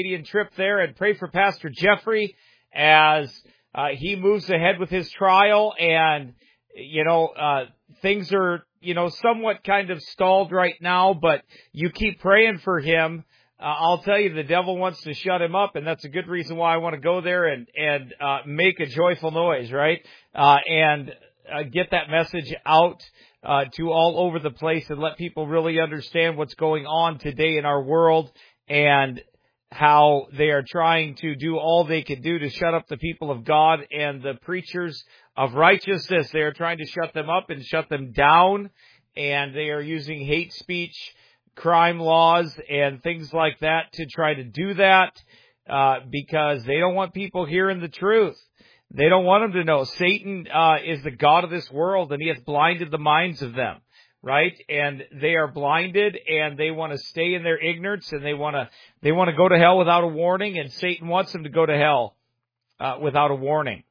Canadian trip there, and pray for Pastor Jeffrey as he moves ahead with his trial. And, things are, somewhat kind of stalled right now, but you keep praying for him. I'll tell you, the devil wants to shut him up, and that's a good reason why I want to go there and make a joyful noise, right? And get that message out to all over the place and let people really understand what's going on today in our world and how they are trying to do all they can do to shut up the people of God and the preachers of righteousness. They are trying to shut them up and shut them down, and they are using hate speech, crime laws, and things like that to try to do that because they don't want people hearing the truth. They don't want them to know. Satan is the god of this world, and he has blinded the minds of them, right? And they are blinded, and they want to stay in their ignorance, and they want to go to hell without a warning, and Satan wants them to go to hell without a warning.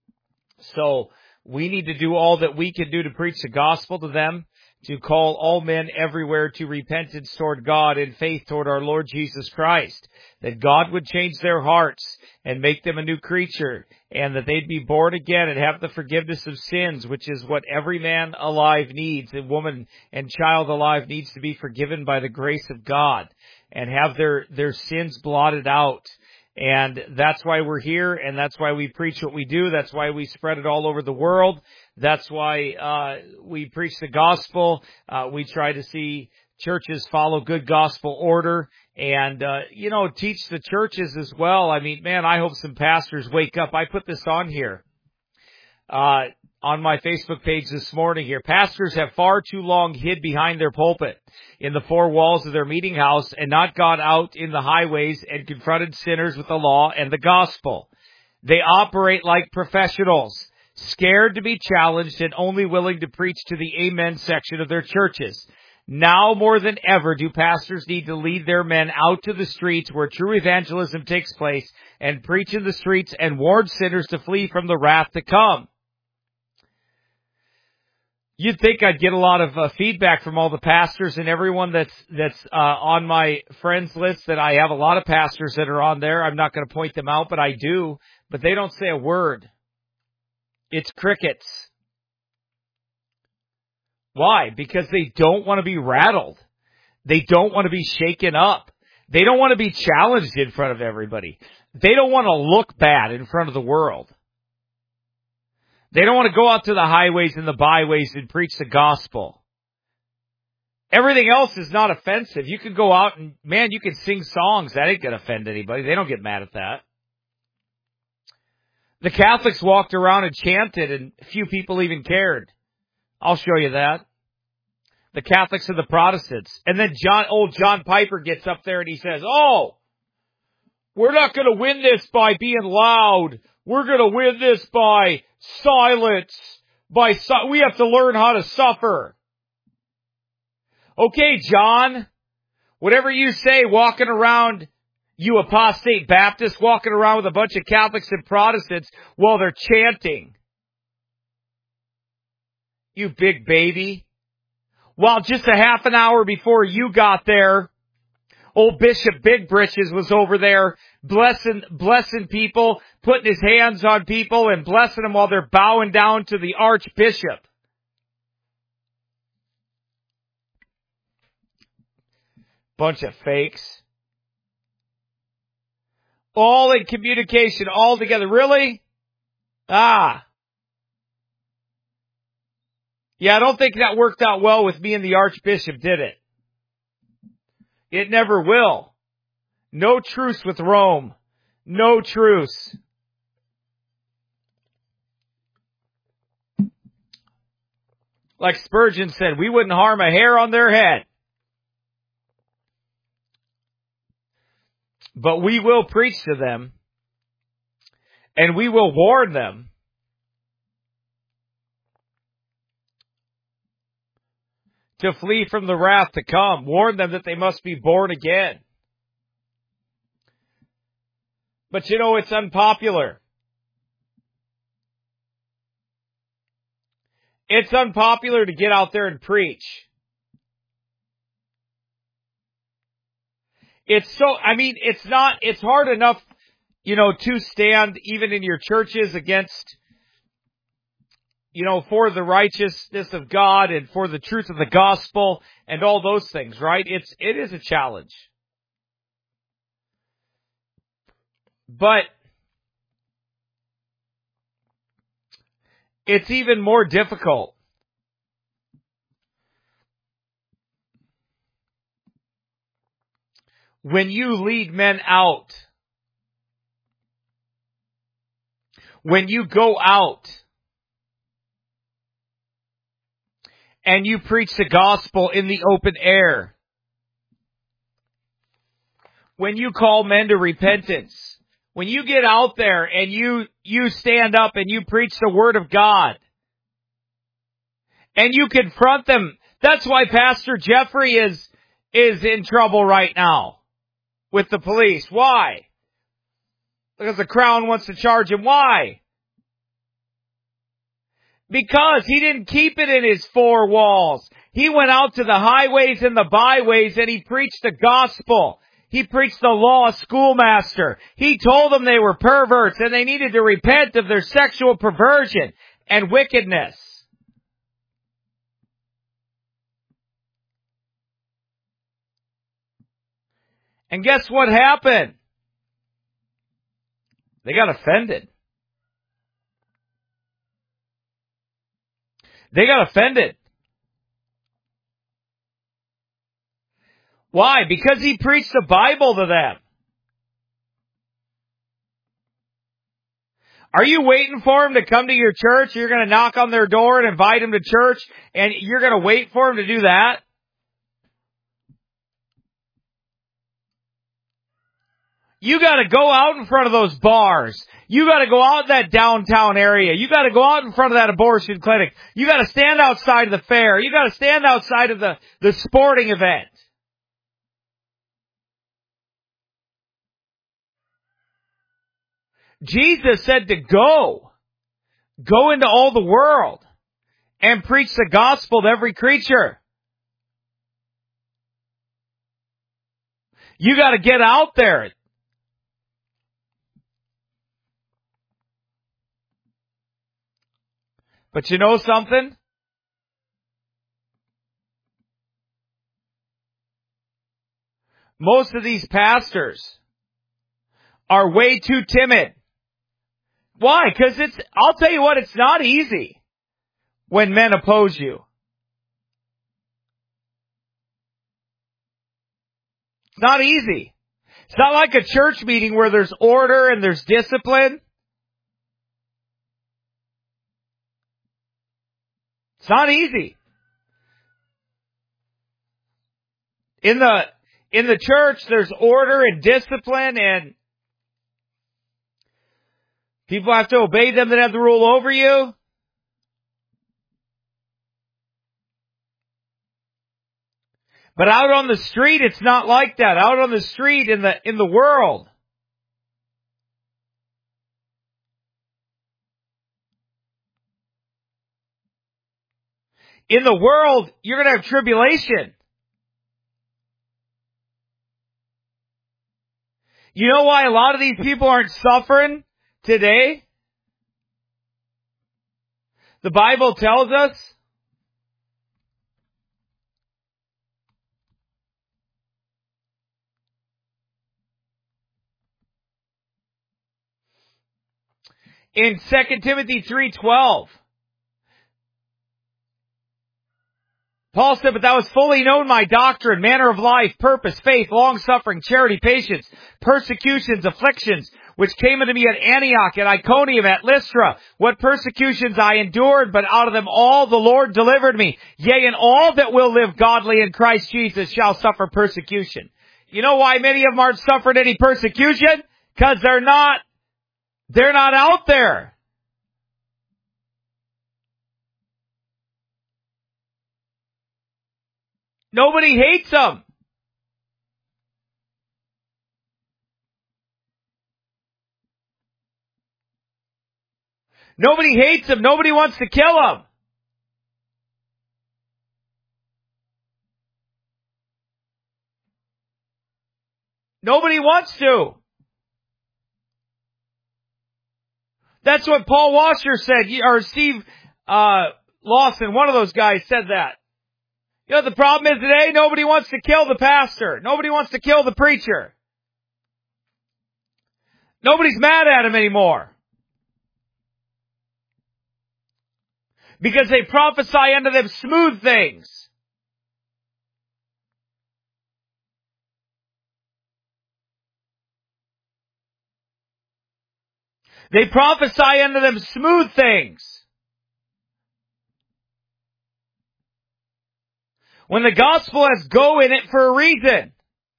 So we need to do all that we can do to preach the gospel to them, to call all men everywhere to repentance toward God and faith toward our Lord Jesus Christ, that God would change their hearts and make them a new creature, and that they'd be born again and have the forgiveness of sins, which is what every man alive needs, and woman and child alive needs to be forgiven by the grace of God and have their sins blotted out. And that's why we're here, and that's why we preach what we do. That's why we spread it all over the world. That's why we preach the gospel. We try to see churches follow good gospel order and, teach the churches as well. I mean, man, I hope some pastors wake up. I put this on here, on my Facebook page this morning here. Pastors have far too long hid behind their pulpit in the four walls of their meeting house and not gone out in the highways and confronted sinners with the law and the gospel. They operate like professionals, scared to be challenged and only willing to preach to the amen section of their churches. Now more than ever do pastors need to lead their men out to the streets where true evangelism takes place and preach in the streets and warn sinners to flee from the wrath to come. You'd think I'd get a lot of feedback from all the pastors and everyone that's on my friends list, that I have a lot of pastors that are on there. I'm not going to point them out, but I do. But they don't say a word. It's crickets. Why? Because they don't want to be rattled. They don't want to be shaken up. They don't want to be challenged in front of everybody. They don't want to look bad in front of the world. They don't want to go out to the highways and the byways and preach the gospel. Everything else is not offensive. You can go out and, man, you can sing songs. That ain't going to offend anybody. They don't get mad at that. The Catholics walked around and chanted, and few people even cared. I'll show you that. The Catholics and the Protestants. And then old John Piper gets up there and he says, we're not going to win this by being loud. We're going to win this by silence. We have to learn how to suffer. Okay, John, whatever you say, walking around, you apostate Baptist, walking around with a bunch of Catholics and Protestants while they're chanting. You big baby. Well, just a half an hour before you got there, old Bishop Big Britches was over there blessing people, putting his hands on people and blessing them while they're bowing down to the Archbishop. Bunch of fakes. All in communication, all together. Really? Yeah, I don't think that worked out well with me and the Archbishop, did it? It never will. No truce with Rome. No truce. Like Spurgeon said, we wouldn't harm a hair on their head. But we will preach to them, and we will warn them. To flee from the wrath to come. Warn them that they must be born again. But it's unpopular. It's unpopular to get out there and preach. it's hard enough, to stand even in your churches against, for the righteousness of God and for the truth of the gospel and all those things, right? It is a challenge. But it's even more difficult when you lead men out, when you go out and you preach the gospel in the open air, when you call men to repentance, when you get out there and you stand up and you preach the word of God and you confront them. That's why Pastor Jeffrey is in trouble right now with the police. Why? Because the Crown wants to charge him. Why? Because he didn't keep it in his four walls. He went out to the highways and the byways and he preached the gospel. He preached the law schoolmaster. He told them they were perverts and they needed to repent of their sexual perversion and wickedness. And guess what happened? They got offended. They got offended. Why? Because he preached the Bible to them. Are you waiting for him to come to your church? You're going to knock on their door and invite him to church, and you're going to wait for him to do that? You got to go out in front of those bars. You got to go out in that downtown area. You got to go out in front of that abortion clinic. You got to stand outside of the fair. You got to stand outside of the sporting event. Jesus said to go into all the world and preach the gospel to every creature. You got to get out there. But you know something? Most of these pastors are way too timid. Why? Because I'll tell you what, it's not easy when men oppose you. It's not easy. It's not like a church meeting where there's order and there's discipline. It's not easy. In the church, there's order and discipline, and people have to obey them that have the rule over you. But out on the street, it's not like that. Out on the street in the world, you're going to have tribulation. You know why a lot of these people aren't suffering today? The Bible tells us in 2 Timothy 3:12. Paul said, but thou hast fully known my doctrine, manner of life, purpose, faith, long-suffering, charity, patience, persecutions, afflictions, which came unto me at Antioch, at Iconium, at Lystra. What persecutions I endured, but out of them all the Lord delivered me. Yea, and all that will live godly in Christ Jesus shall suffer persecution. You know why many of them aren't suffering any persecution? Because they're not out there. Nobody hates them. Nobody hates them. Nobody wants to kill them. Nobody wants to. That's what Paul Washer said, or Steve Lawson, one of those guys said that. You know, the problem is today, nobody wants to kill the pastor. Nobody wants to kill the preacher. Nobody's mad at him anymore. Because they prophesy unto them smooth things. They prophesy unto them smooth things. When the gospel has go in it for a reason.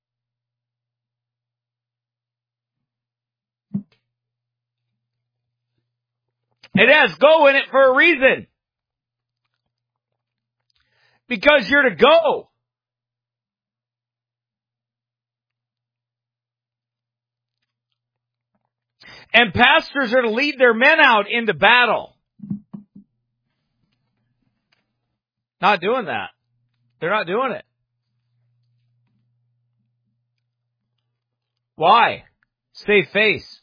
It has go in it for a reason. Because you're to go. And pastors are to lead their men out into battle. Not doing that. They're not doing it. Why? Save face.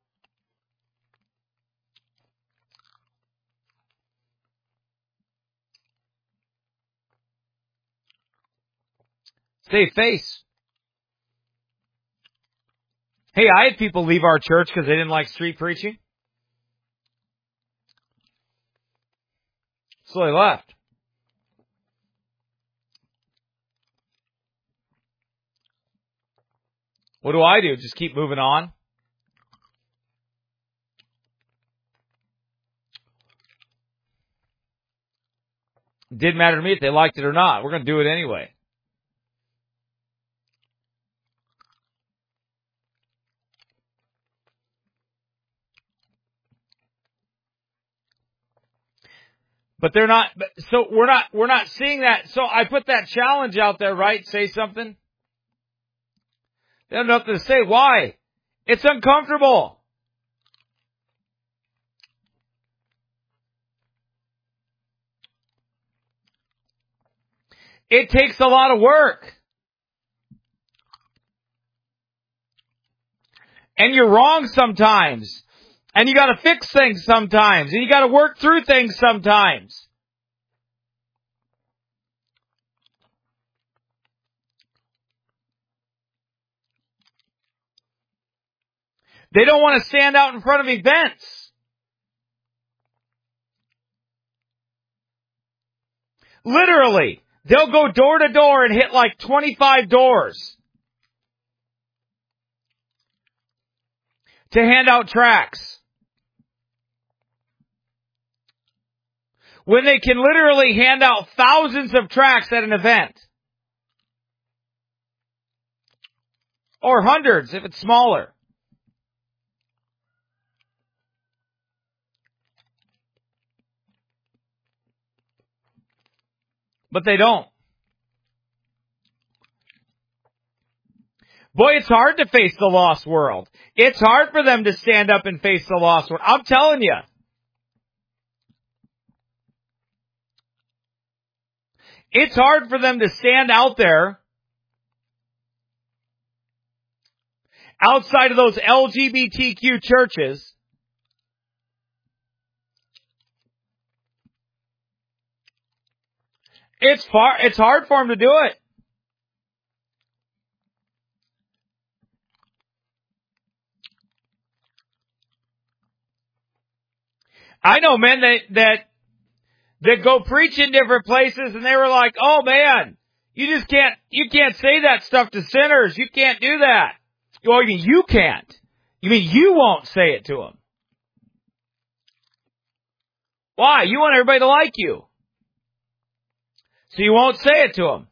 Save face. Hey, I had people leave our church because they didn't like street preaching. So they left. What do? Just keep moving on? It didn't matter to me if they liked it or not. We're going to do it anyway. But they're not, so we're not seeing that. So I put that challenge out there, right? Say something. They have nothing to say. Why? It's uncomfortable. It takes a lot of work. And you're wrong sometimes. And you gotta fix things sometimes. And you gotta work through things sometimes. They don't want to stand out in front of events. Literally. They'll go door to door and hit like 25 doors to hand out tracts. When they can literally hand out thousands of tracts at an event. Or hundreds if it's smaller. But they don't. Boy, it's hard to face the lost world. It's hard for them to stand up and face the lost world. I'm telling you. It's hard for them to stand out there outside of those LGBTQ churches It's hard for them to do it. I know men that go preach in different places and they were like, oh man, you can't say that stuff to sinners. You can't do that. Well, you mean you can't. You mean you won't say it to them. Why? You want everybody to like you. So you won't say it to them.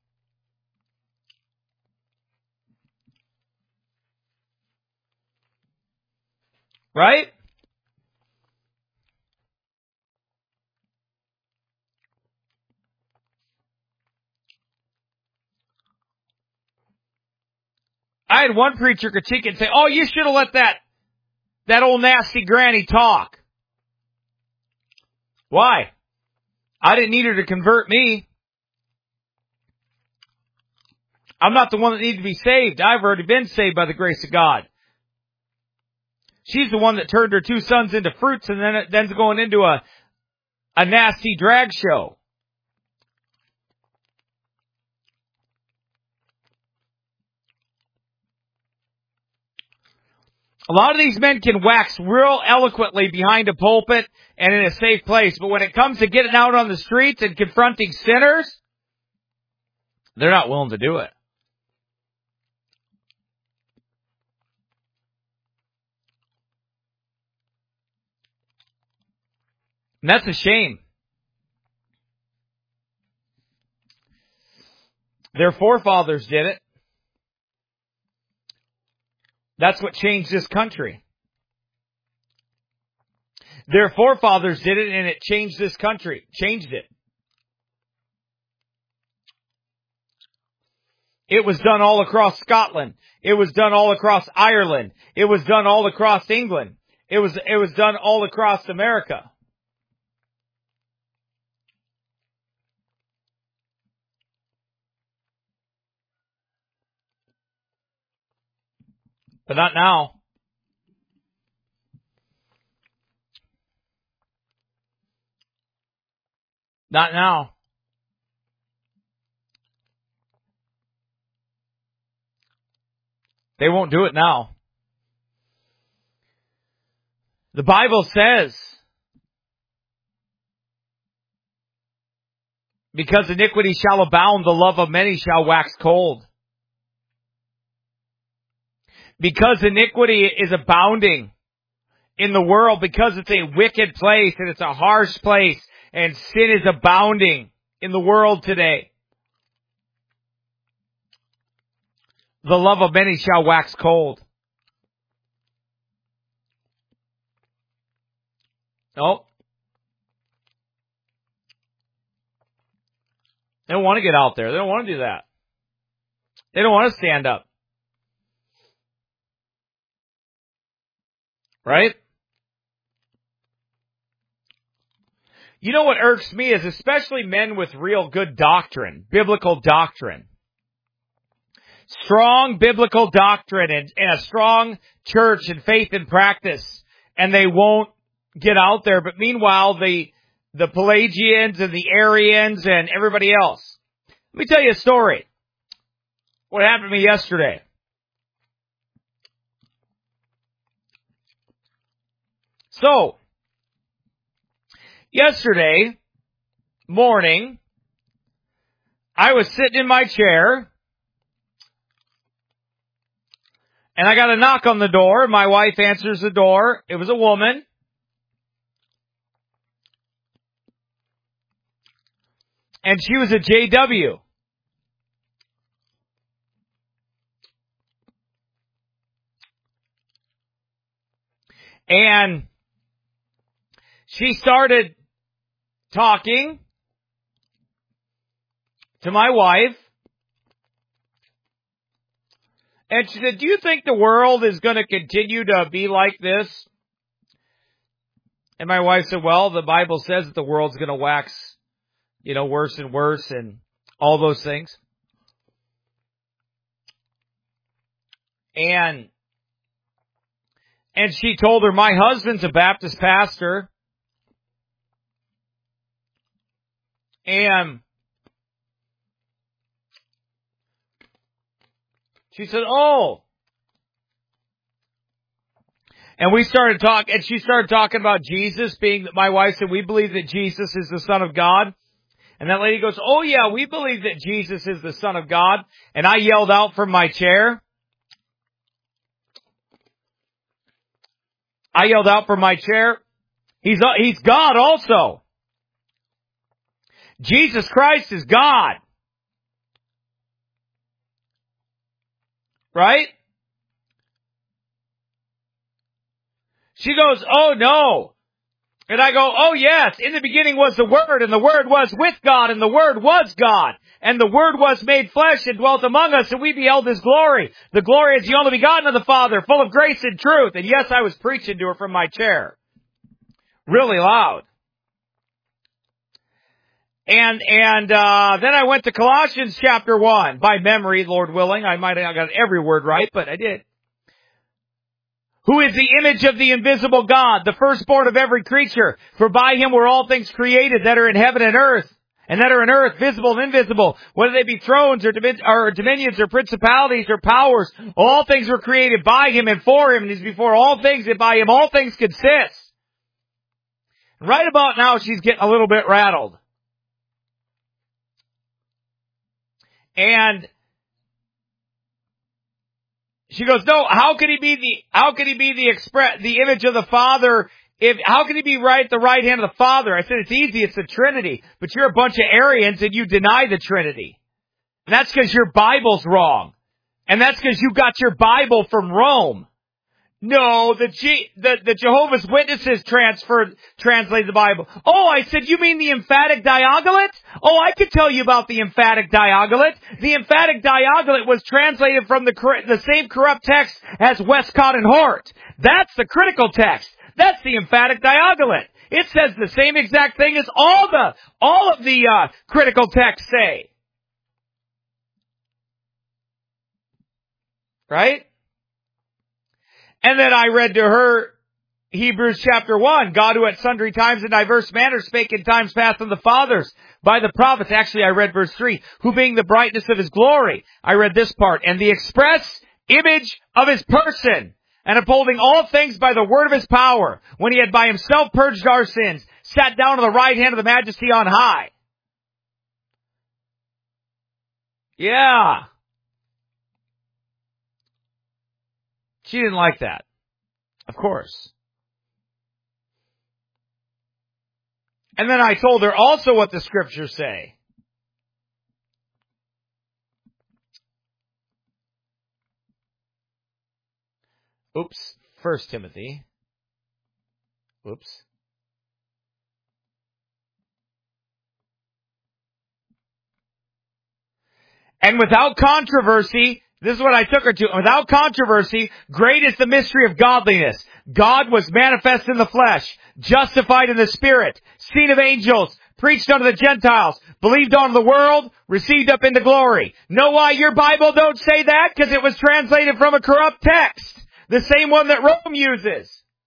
Right? I had one preacher critique it and say, oh, you should have let that old nasty granny talk. Why? I didn't need her to convert me. I'm not the one that needs to be saved. I've already been saved by the grace of God. She's the one that turned her 2 sons into fruits and then's going into a nasty drag show. A lot of these men can wax real eloquently behind a pulpit and in a safe place, but when it comes to getting out on the streets and confronting sinners, they're not willing to do it. And that's a shame. Their forefathers did it. That's what changed this country. Their forefathers did it and it changed this country. Changed it. It was done all across Scotland. It was done all across Ireland. It was done all across England. It was done all across America. But not now. Not now. They won't do it now. The Bible says, because iniquity shall abound, the love of many shall wax cold. Because iniquity is abounding in the world, because it's a wicked place and it's a harsh place, and sin is abounding in the world today, the love of many shall wax cold. Nope. They don't want to get out there. They don't want to do that. They don't want to stand up. Right? You know what irks me is especially men with real good doctrine, biblical doctrine. Strong biblical doctrine and a strong church and faith and practice. And they won't get out there. But meanwhile, the Pelagians and the Arians and everybody else. Let me tell you a story. What happened to me yesterday? So, yesterday morning, I was sitting in my chair, and I got a knock on the door. My wife answers the door. It was a woman. And she was a JW. And she started talking to my wife. And she said, "Do you think the world is going to continue to be like this?" And my wife said, "Well, the Bible says that the world's going to wax, worse and worse and all those things." And she told her, "My husband's a Baptist pastor." And she said, "Oh." And we started talking, and she started talking about Jesus being, my wife said, "We believe that Jesus is the Son of God." And that lady goes, "Oh yeah, we believe that Jesus is the Son of God." And I yelled out from my chair. He's God also. Jesus Christ is God. Right? She goes, "Oh no." And I go, "Oh yes, in the beginning was the Word, and the Word was with God, and the Word was God. And the Word was made flesh and dwelt among us, and we beheld His glory. The glory is the only begotten of the Father, full of grace and truth." And yes, I was preaching to her from my chair. Really loud. And then I went to Colossians chapter 1 by memory, Lord willing. I might have got every word right, but I did. Who is the image of the invisible God, the firstborn of every creature? For by him were all things created that are in heaven and earth, and that are in earth, visible and invisible, whether they be thrones or dominions or principalities or powers. All things were created by him and for him, and he's before all things, and by him all things consist. Right about now, she's getting a little bit rattled. And she goes, no, how could he be the image of the Father? How can he be right at the right hand of the Father? I said, it's easy, it's the Trinity. But you're a bunch of Arians and you deny the Trinity. And that's because your Bible's wrong. And that's because you got your Bible from Rome. No, the Jehovah's Witnesses translated the Bible. Oh, I said, you mean the emphatic diagonate? Oh, I could tell you about the emphatic diagonate. The emphatic diagonate was translated from the same corrupt text as Westcott and Hort. That's the critical text. That's the emphatic diagonate. It says the same exact thing as all of the critical texts say. Right? And then I read to her Hebrews chapter 1, God who at sundry times in diverse manners spake in times past unto the fathers by the prophets. Actually, I read verse 3, who being the brightness of his glory. I read this part, and the express image of his person, and upholding all things by the word of his power, when he had by himself purged our sins, sat down on the right hand of the majesty on high. Yeah. She didn't like that. Of course. And then I told her also what the scriptures say. Oops. 1 Timothy. Oops. And without controversy, this is what I took her to. Without controversy, great is the mystery of godliness. God was manifest in the flesh, justified in the spirit, seen of angels, preached unto the Gentiles, believed on the world, received up into glory. Know why your Bible don't say that? Because it was translated from a corrupt text. The same one that Rome uses.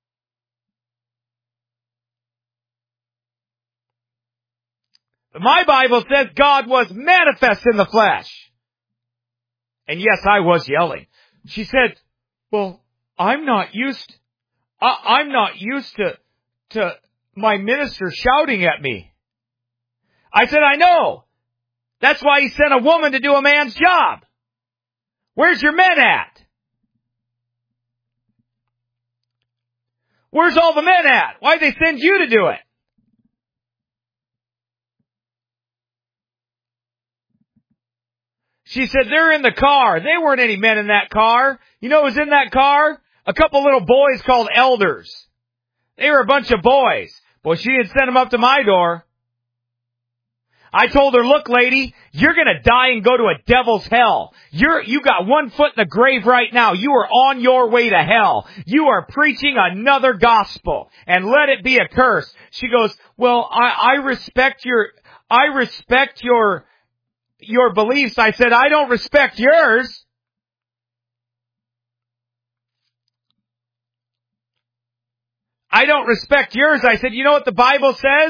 But my Bible says God was manifest in the flesh. And yes, I was yelling. She said, well, I'm not used to my minister shouting at me. I said, I know. That's why he sent a woman to do a man's job. Where's your men at? Where's all the men at? Why'd they send you to do it? She said, they're in the car. There weren't any men in that car. You know what was in that car? A couple little boys called elders. They were a bunch of boys. Well, she didn't send them up to my door. I told her, look, lady, you're going to die and go to a devil's hell. You got one foot in the grave right now. You are on your way to hell. You are preaching another gospel, and let it be a curse. She goes, well, I respect your beliefs. I said, I don't respect yours. I don't respect yours. I said, you know what the Bible says?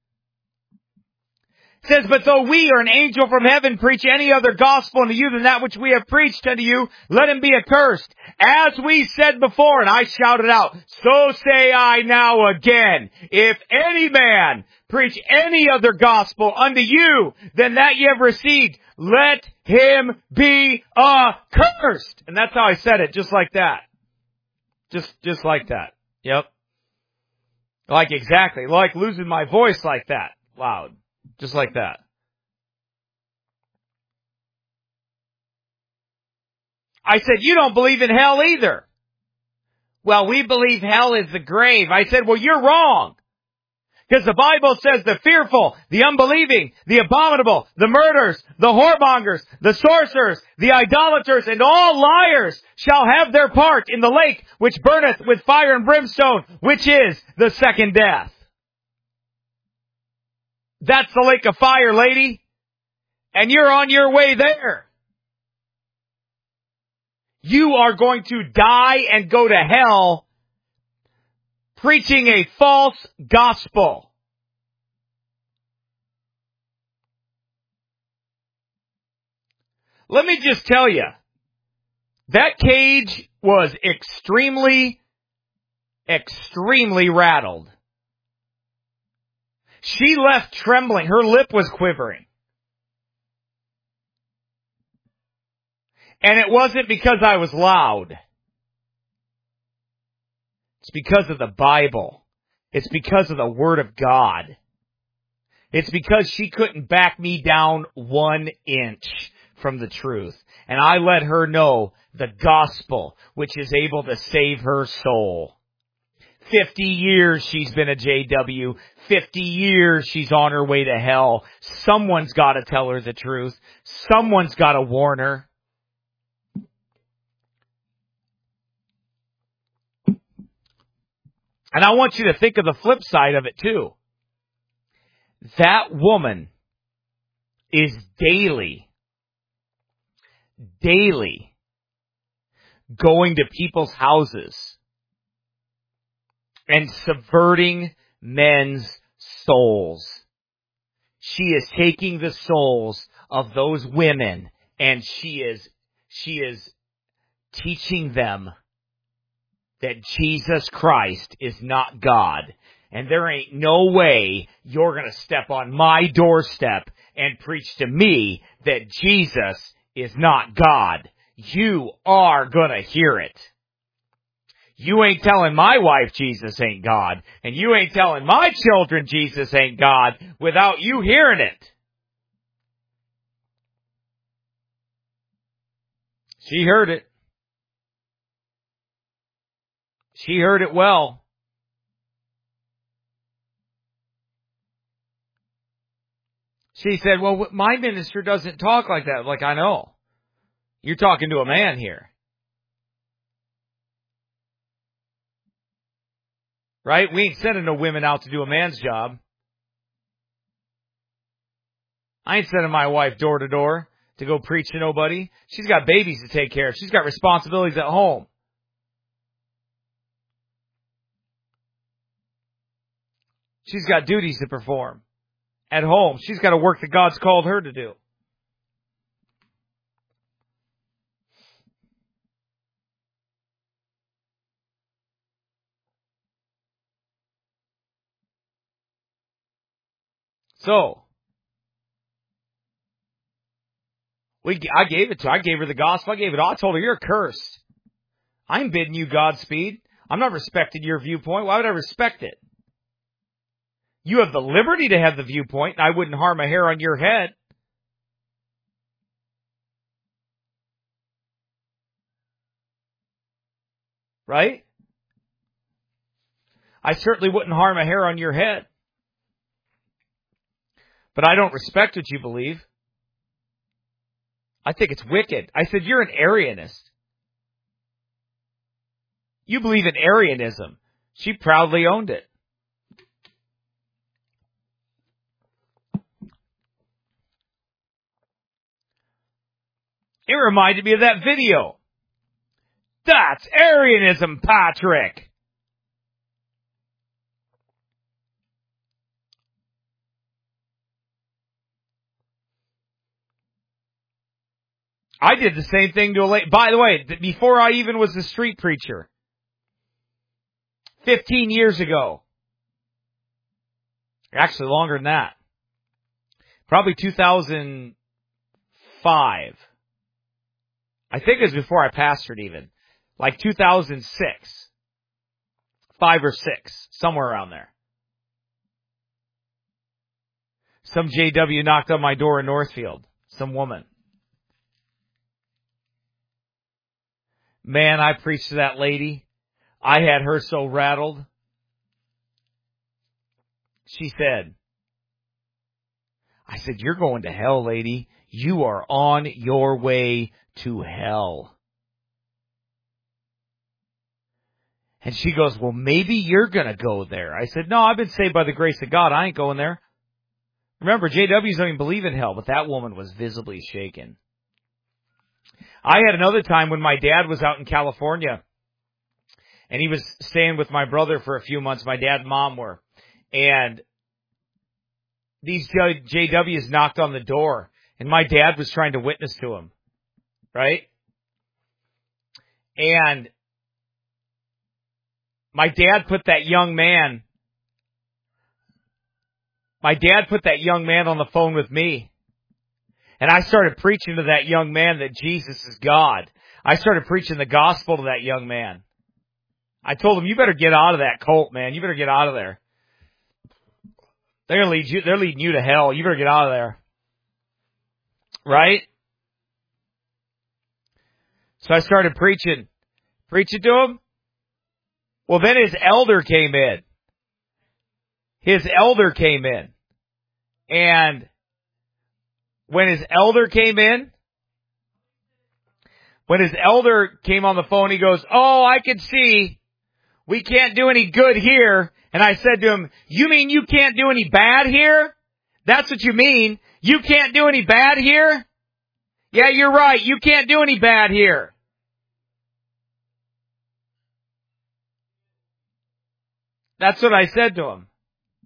It says, but though we or an angel from heaven preach any other gospel unto you than that which we have preached unto you, let him be accursed. As we said before, and I shouted out, so say I now again, if any man preach any other gospel unto you than that ye have received, let him be accursed. And that's how I said it, just like that. Just like that. Yep. Like exactly, like losing my voice like that, loud. Just like that. I said, you don't believe in hell either. Well, we believe hell is the grave. I said, well, you're wrong. Because the Bible says the fearful, the unbelieving, the abominable, the murderers, the whoremongers, the sorcerers, the idolaters, and all liars shall have their part in the lake which burneth with fire and brimstone, which is the second death. That's the lake of fire, lady. And you're on your way there. You are going to die and go to hell preaching a false gospel. Let me just tell you, that cage was extremely rattled. She left trembling. Her lip was quivering. And it wasn't because I was loud. It's because of the Bible. It's because of the Word of God. It's because she couldn't back me down 1 inch from the truth. And I let her know the gospel, which is able to save her soul. 50 years she's been a JW. 50 years she's on her way to hell. Someone's got to tell her the truth. Someone's got to warn her. And I want you to think of the flip side of it too. That woman is daily going to people's houses and subverting men's souls. She is taking the souls of those women and she is teaching them that Jesus Christ is not God. And there ain't no way you're going to step on my doorstep and preach to me that Jesus is not God. You are going to hear it. You ain't telling my wife Jesus ain't God. And you ain't telling my children Jesus ain't God without you hearing it. She heard it. She heard it well. She said, well, my minister doesn't talk like that. Like, I know. You're talking to a man here. Right? We ain't sending no women out to do a man's job. I ain't sending my wife door to door to go preach to nobody. She's got babies to take care of. She's got responsibilities at home. She's got duties to perform at home. She's got to work that God's called her to do. So, I gave it to her. I gave her the gospel. I gave it all. I told her, you're cursed. I'm bidding you Godspeed. I'm not respecting your viewpoint. Why would I respect it? You have the liberty to have the viewpoint, and I wouldn't harm a hair on your head. Right? I certainly wouldn't harm a hair on your head. But I don't respect what you believe. I think it's wicked. I said, you're an Arianist. You believe in Arianism. She proudly owned it. It reminded me of that video. That's Arianism, Patrick. I did the same thing to a lady. By the way, before I even was a street preacher, 15 years ago, actually longer than that, probably 2005. I think it was before I pastored even, like 2006, 5 or 6, somewhere around there. Some JW knocked on my door in Northfield, some woman. Man, I preached to that lady. I had her so rattled. She said, I said, you're going to hell, lady. You are on your way to hell. And she goes, well, maybe you're going to go there. I said, no, I've been saved by the grace of God. I ain't going there. Remember, JWs don't even believe in hell, but that woman was visibly shaken. I had another time when my dad was out in California, and he was staying with my brother for a few months. My dad and mom were. And these JWs knocked on the door, and my dad was trying to witness to him. Right? And my dad put that young man on the phone with me. And I started preaching to that young man that Jesus is God. I started preaching the gospel to that young man. I told him, you better get out of that cult, man. You better get out of there. They're leading you to hell. You better get out of there. Right? So I started preaching to him. Well, then his elder came in. And when his elder came on the phone, he goes, oh, I can see we can't do any good here. And I said to him, you mean you can't do any bad here? That's what you mean? You can't do any bad here? Yeah, you're right. You can't do any bad here. That's what I said to him.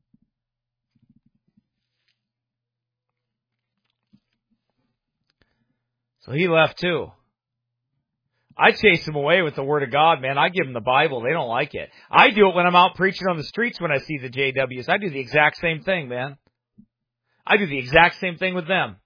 So he left too. I chase them away with the Word of God, man. I give them the Bible. They don't like it. I do it when I'm out preaching on the streets when I see the JWs. I do the exact same thing, man. I do the exact same thing with them.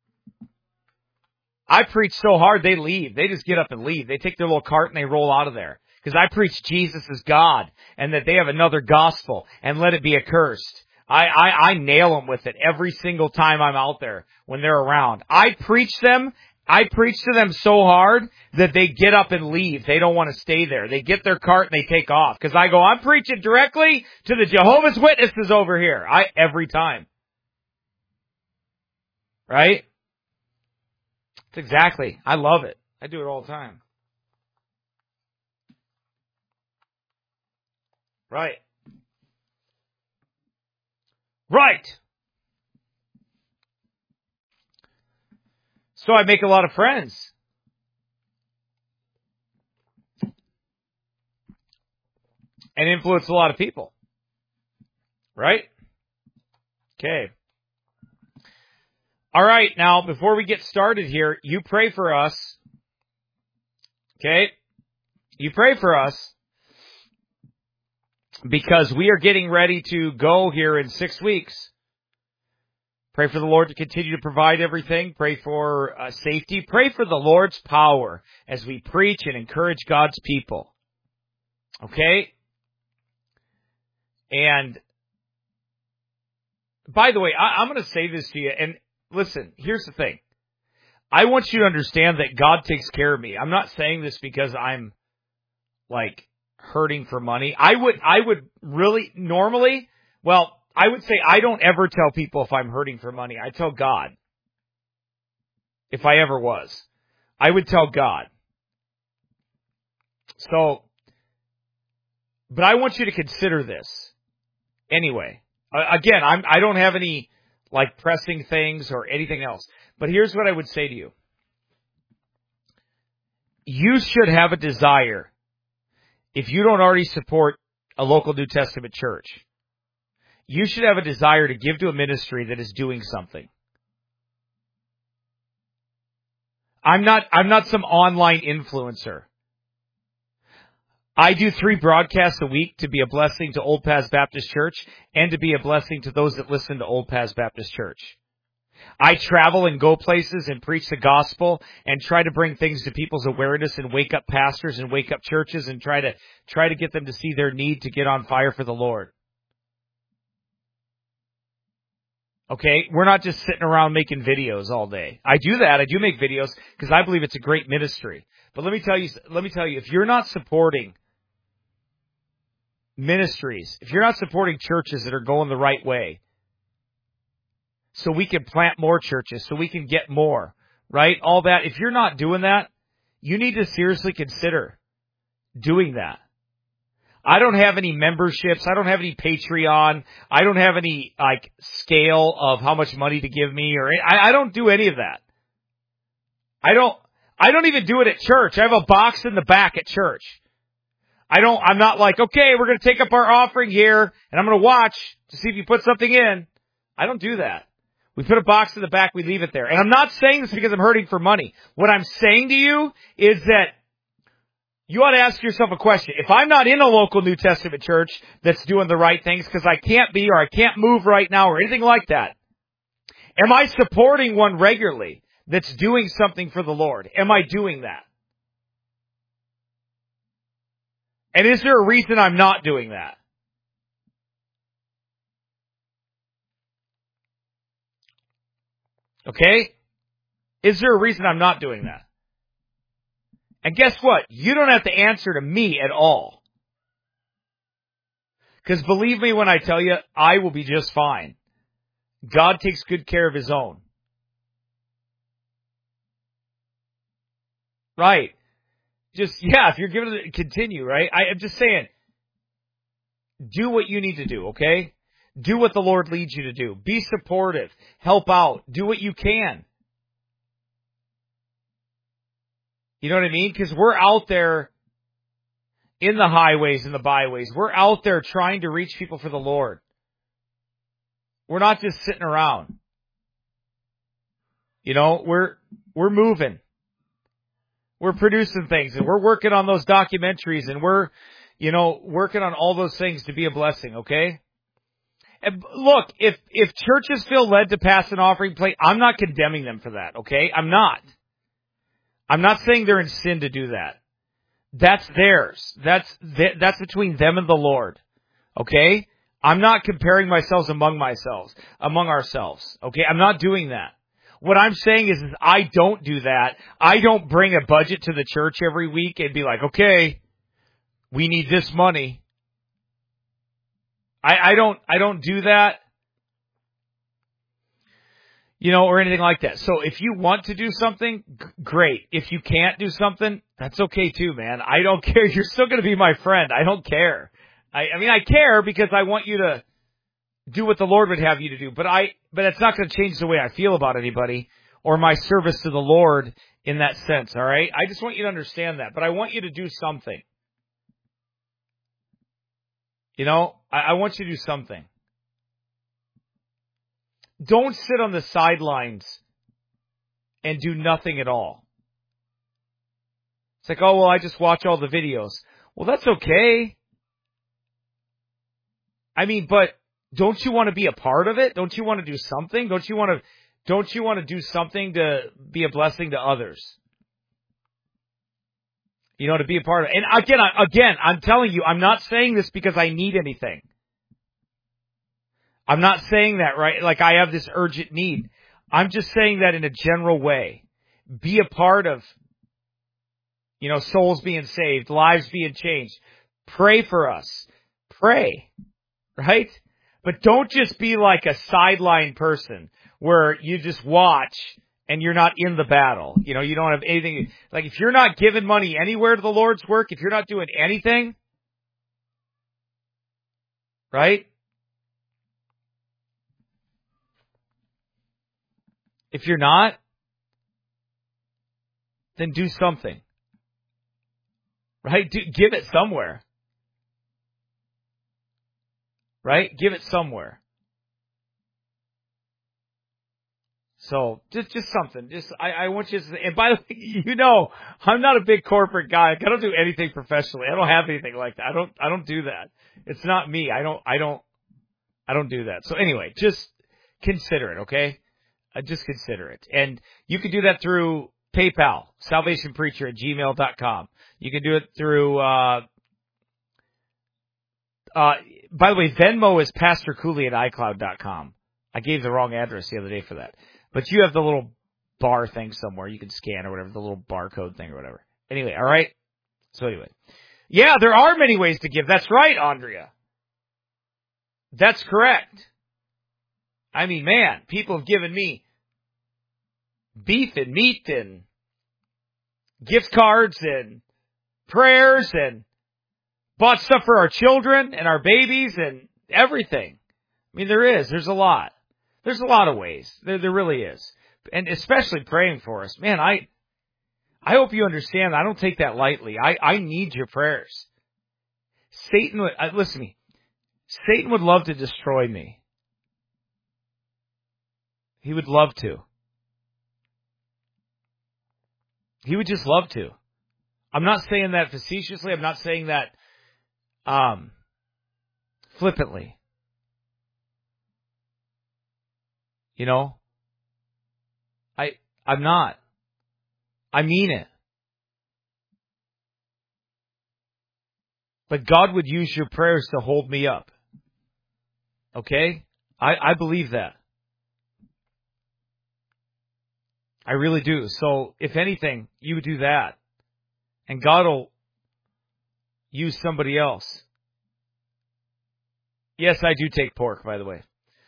I preach so hard they leave. They just get up and leave. They take their little cart and they roll out of there. Because I preach Jesus is God and that they have another gospel and let it be accursed. I nail them with it every single time I'm out there when they're around. I preach to them so hard that they get up and leave. They don't want to stay there. They get their cart and they take off. Because I go, I'm preaching directly to the Jehovah's Witnesses over here. Every time. Right? It's exactly. I love it. I do it all the time. Right. So I make a lot of friends. And influence a lot of people. Right? Okay. All right, now, before we get started here, you pray for us. Okay? You pray for us. Because we are getting ready to go here in 6 weeks. Pray for the Lord to continue to provide everything. Pray for safety. Pray for the Lord's power as we preach and encourage God's people. Okay? And, by the way, I'm going to say this to you. And listen, here's the thing. I want you to understand that God takes care of me. I'm not saying this because I'm, hurting for money. I would really normally, I would say I don't ever tell people if I'm hurting for money. I tell God. If I ever was. I would tell God. So, but I want you to consider this. Anyway, again, I don't have any pressing things or anything else. But here's what I would say to you. You should have a desire. If you don't already support a local New Testament church, you should have a desire to give to a ministry that is doing something. I'm not some online influencer. I do 3 broadcasts a week to be a blessing to Old Paths Baptist Church and to be a blessing to those that listen to Old Paths Baptist Church. I travel and go places and preach the gospel and try to bring things to people's awareness and wake up pastors and wake up churches and try to get them to see their need to get on fire for the Lord. Okay? We're not just sitting around making videos all day. I do that. I do make videos because I believe it's a great ministry. But let me tell you, if you're not supporting ministries, if you're not supporting churches that are going the right way, so we can plant more churches, so we can get more, right? All that. If you're not doing that, you need to seriously consider doing that. I don't have any memberships. I don't have any Patreon. I don't have any, scale of how much money to give me, or I don't do any of that. I don't even do it at church. I have a box in the back at church. I'm not like, okay, we're going to take up our offering here, and I'm going to watch to see if you put something in. I don't do that. We put a box in the back, we leave it there. And I'm not saying this because I'm hurting for money. What I'm saying to you is that you ought to ask yourself a question. If I'm not in a local New Testament church that's doing the right things because I can't be or I can't move right now or anything like that, am I supporting one regularly that's doing something for the Lord? Am I doing that? And is there a reason I'm not doing that? Okay? Is there a reason I'm not doing that? And guess what? You don't have to answer to me at all. Because believe me when I tell you, I will be just fine. God takes good care of His own. Right. If you're giving it, continue, right? I'm just saying, do what you need to do, okay? Do what the Lord leads you to do. Be supportive. Help out. Do what you can. You know what I mean? Because we're out there in the highways and the byways. We're out there trying to reach people for the Lord. We're not just sitting around. You know, we're moving. We're producing things, and we're working on those documentaries, and we're, working on all those things to be a blessing, okay? And look, if churches feel led to pass an offering plate, I'm not condemning them for that, okay? I'm not saying they're in sin to do that. That's theirs. That's between them and the Lord, okay? I'm not comparing myself among ourselves, okay? I'm not doing that. What I'm saying is I don't do that. I don't bring a budget to the church every week and be like, okay, we need this money. I don't do that, or anything like that. So if you want to do something, great. If you can't do something, that's okay too, man. I don't care. You're still going to be my friend. I don't care. I care because I want you to do what the Lord would have you to do, but it's not going to change the way I feel about anybody or my service to the Lord in that sense, all right? I just want you to understand that, but I want you to do something. I want you to do something. Don't sit on the sidelines and do nothing at all. It's like, oh, well, I just watch all the videos. Well, that's okay. But don't you want to be a part of it? Don't you want to do something? Don't you want to do something to be a blessing to others? To be a part of it. And again, I'm telling you, I'm not saying this because I need anything. I'm not saying that, right? Like I have this urgent need. I'm just saying that in a general way. Be a part of, souls being saved, lives being changed. Pray for us. Pray. Right? But don't just be like a sideline person where you just watch and you're not in the battle. You don't have anything. Like if you're not giving money anywhere to the Lord's work, if you're not doing anything, right? If you're not, then do something. Right? Give it somewhere. Right? Give it somewhere. So, just something. I want you to, and by the way, I'm not a big corporate guy. I don't do anything professionally. I don't have anything like that. I don't do that. It's not me. I don't do that. So anyway, just consider it, okay? Just consider it. And you can do that through PayPal, salvationpreacher@gmail.com. You can do it through, by the way, Venmo is Pastor Cooley at iCloud.com. I gave the wrong address the other day for that. But you have the little bar thing somewhere you can scan or whatever, the little barcode thing or whatever. Anyway, all right? So anyway. Yeah, there are many ways to give. That's right, Andrea. That's correct. Man, people have given me beef and meat and gift cards and prayers and bought stuff for our children and our babies and everything. I mean, there's a lot. There's a lot of ways. There really is. And especially praying for us. Man, I hope you understand. I don't take that lightly. I need your prayers. Satan would, listen to me. Satan would love to destroy me. He would love to. He would just love to. I'm not saying that facetiously. I'm not saying that flippantly. You know? I'm not. I mean it. But God would use your prayers to hold me up. Okay? I believe that. I really do. So, if anything, you do that. And God will use somebody else. Yes, I do take pork, by the way.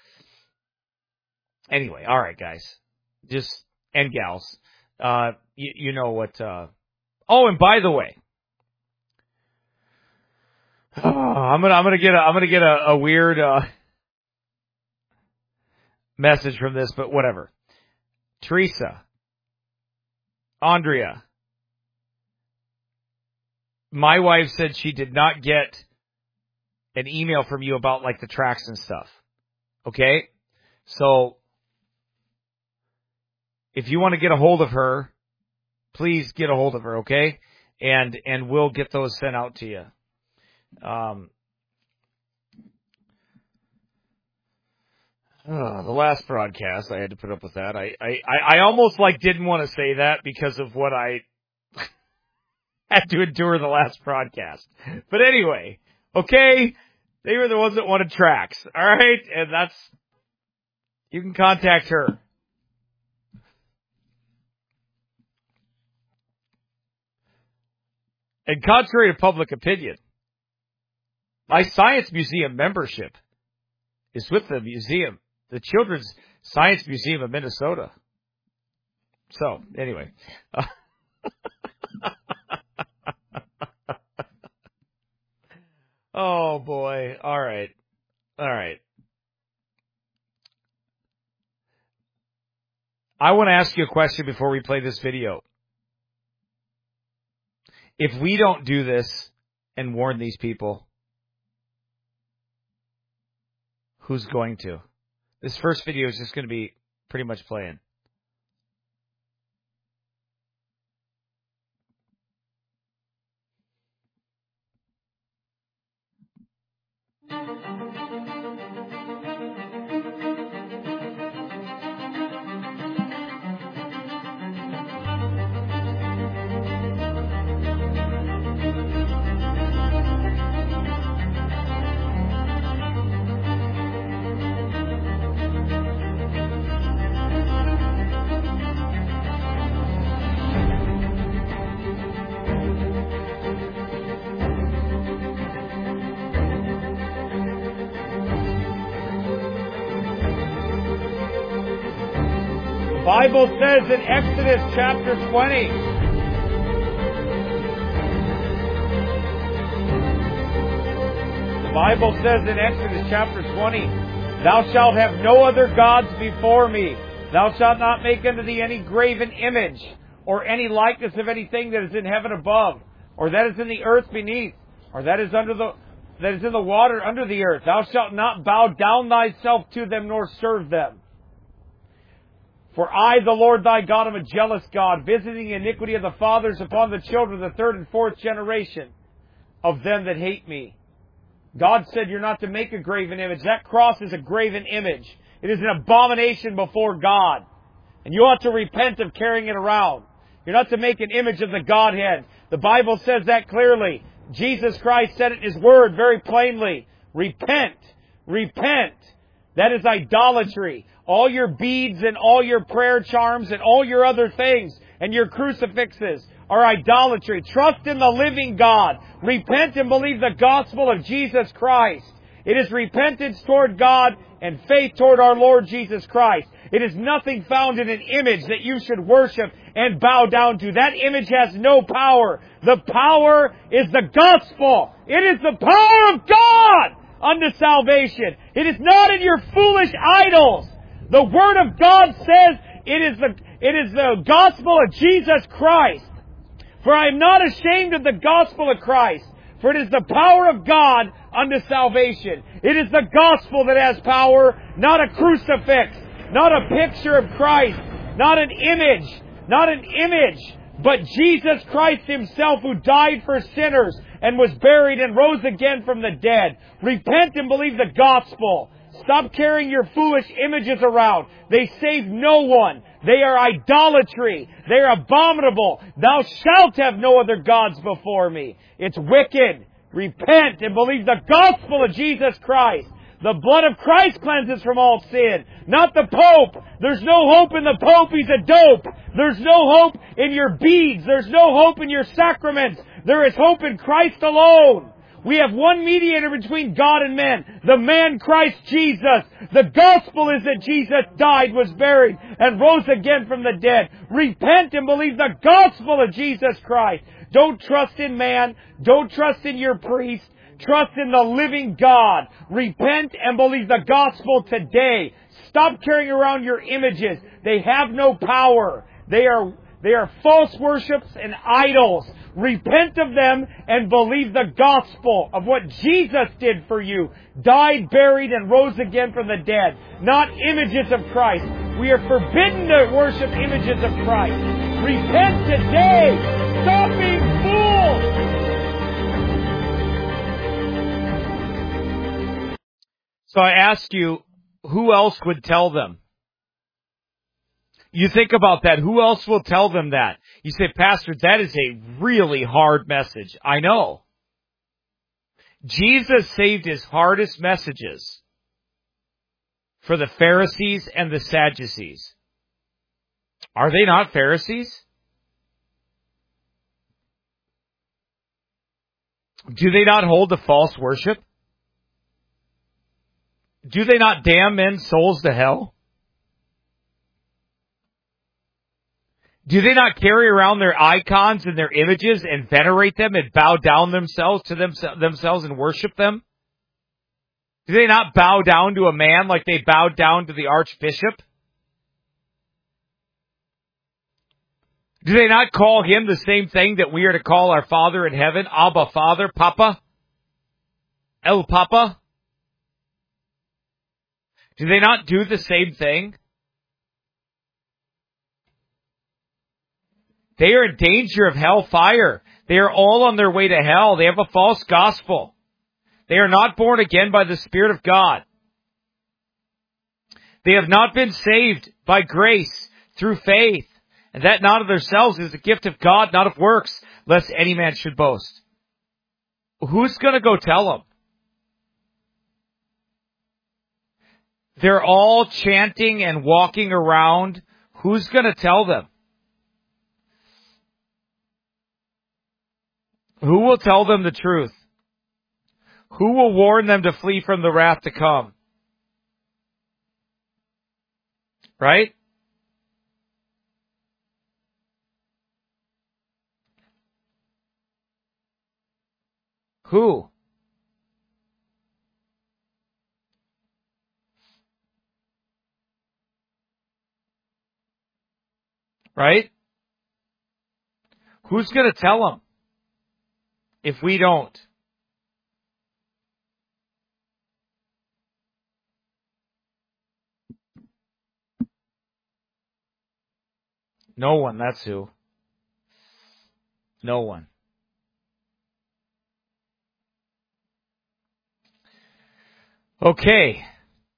Anyway, all right, guys. And gals. You know what... Oh, and by the way... I'm gonna get a weird message from this, but whatever. Teresa, Andrea, my wife said she did not get an email from you about like the tracks and stuff. Okay, so if you want to get a hold of her, please get a hold of her. Okay, and we'll get those sent out to you. The last broadcast, I had to put up with that. I almost like didn't want to say that because of what I had to endure the last broadcast. But anyway, okay, they were the ones that wanted tracks. All right, and you can contact her. And contrary to public opinion, my Science Museum membership is with the museum, the Children's Science Museum of Minnesota. So, anyway. Oh, boy. All right. I want to ask you a question before we play this video. If we don't do this and warn these people, who's going to? This first video is just going to be pretty much playing. The Bible says in Exodus chapter 20, the Bible says in Exodus chapter 20, thou shalt have no other gods before me. Thou shalt not make unto thee any graven image, or any likeness of anything that is in heaven above, or that is in the earth beneath, or that is in the water under the earth. Thou shalt not bow down thyself to them, nor serve them. For I, the Lord thy God, am a jealous God, visiting the iniquity of the fathers upon the children of the third and fourth generation of them that hate me. God said you're not to make a graven image. That cross is a graven image. It is an abomination before God. And you ought to repent of carrying it around. You're not to make an image of the Godhead. The Bible says that clearly. Jesus Christ said it in His Word very plainly. Repent. Repent. That is idolatry. All your beads and all your prayer charms and all your other things and your crucifixes are idolatry. Trust in the living God. Repent and believe the gospel of Jesus Christ. It is repentance toward God and faith toward our Lord Jesus Christ. It is nothing found in an image that you should worship and bow down to. That image has no power. The power is the gospel. It is the power of God unto salvation. It is not in your foolish idols. The Word of God says it is the gospel of Jesus Christ. For I am not ashamed of the gospel of Christ, for it is the power of God unto salvation. It is the gospel that has power, not a crucifix, not a picture of Christ, not an image, but Jesus Christ Himself, who died for sinners and was buried and rose again from the dead. Repent and believe the gospel. Stop carrying your foolish images around. They save no one. They are idolatry. They are abominable. Thou shalt have no other gods before me. It's wicked. Repent and believe the gospel of Jesus Christ. The blood of Christ cleanses from all sin, not the Pope. There's no hope in the Pope. He's a dope. There's no hope in your beads. There's no hope in your sacraments. There is hope in Christ alone. We have one mediator between God and men, the man Christ Jesus. The gospel is that Jesus died, was buried, and rose again from the dead. Repent and believe the gospel of Jesus Christ. Don't trust in man. Don't trust in your priest. Trust in the living God. Repent and believe the gospel today. Stop carrying around your images. They have no power. They are false worships and idols. Repent of them and believe the gospel of what Jesus did for you. Died, buried, and rose again from the dead. Not images of Christ. We are forbidden to worship images of Christ. Repent today. Stop being fools. So I ask you, who else would tell them? You think about that. Who else will tell them that? You say, Pastor, that is a really hard message. I know. Jesus saved His hardest messages for the Pharisees and the Sadducees. Are they not Pharisees? Do they not hold to false worship? Do they not damn men's souls to hell? Do they not carry around their icons and their images and venerate them and bow down themselves to themselves and worship them? Do they not bow down to a man like they bowed down to the archbishop? Do they not call him the same thing that we are to call our Father in heaven? Abba, Father, Papa? El Papa? Do they not do the same thing? They are in danger of hellfire. They are all on their way to hell. They have a false gospel. They are not born again by the Spirit of God. They have not been saved by grace through faith, and that not of themselves is the gift of God, not of works, lest any man should boast. Who's going to go tell them? They're all chanting and walking around. Who's going to tell them? Who will tell them the truth? Who will warn them to flee from the wrath to come? Right? Who? Right? Who's going to tell them if we don't? No one, that's who. No one. Okay.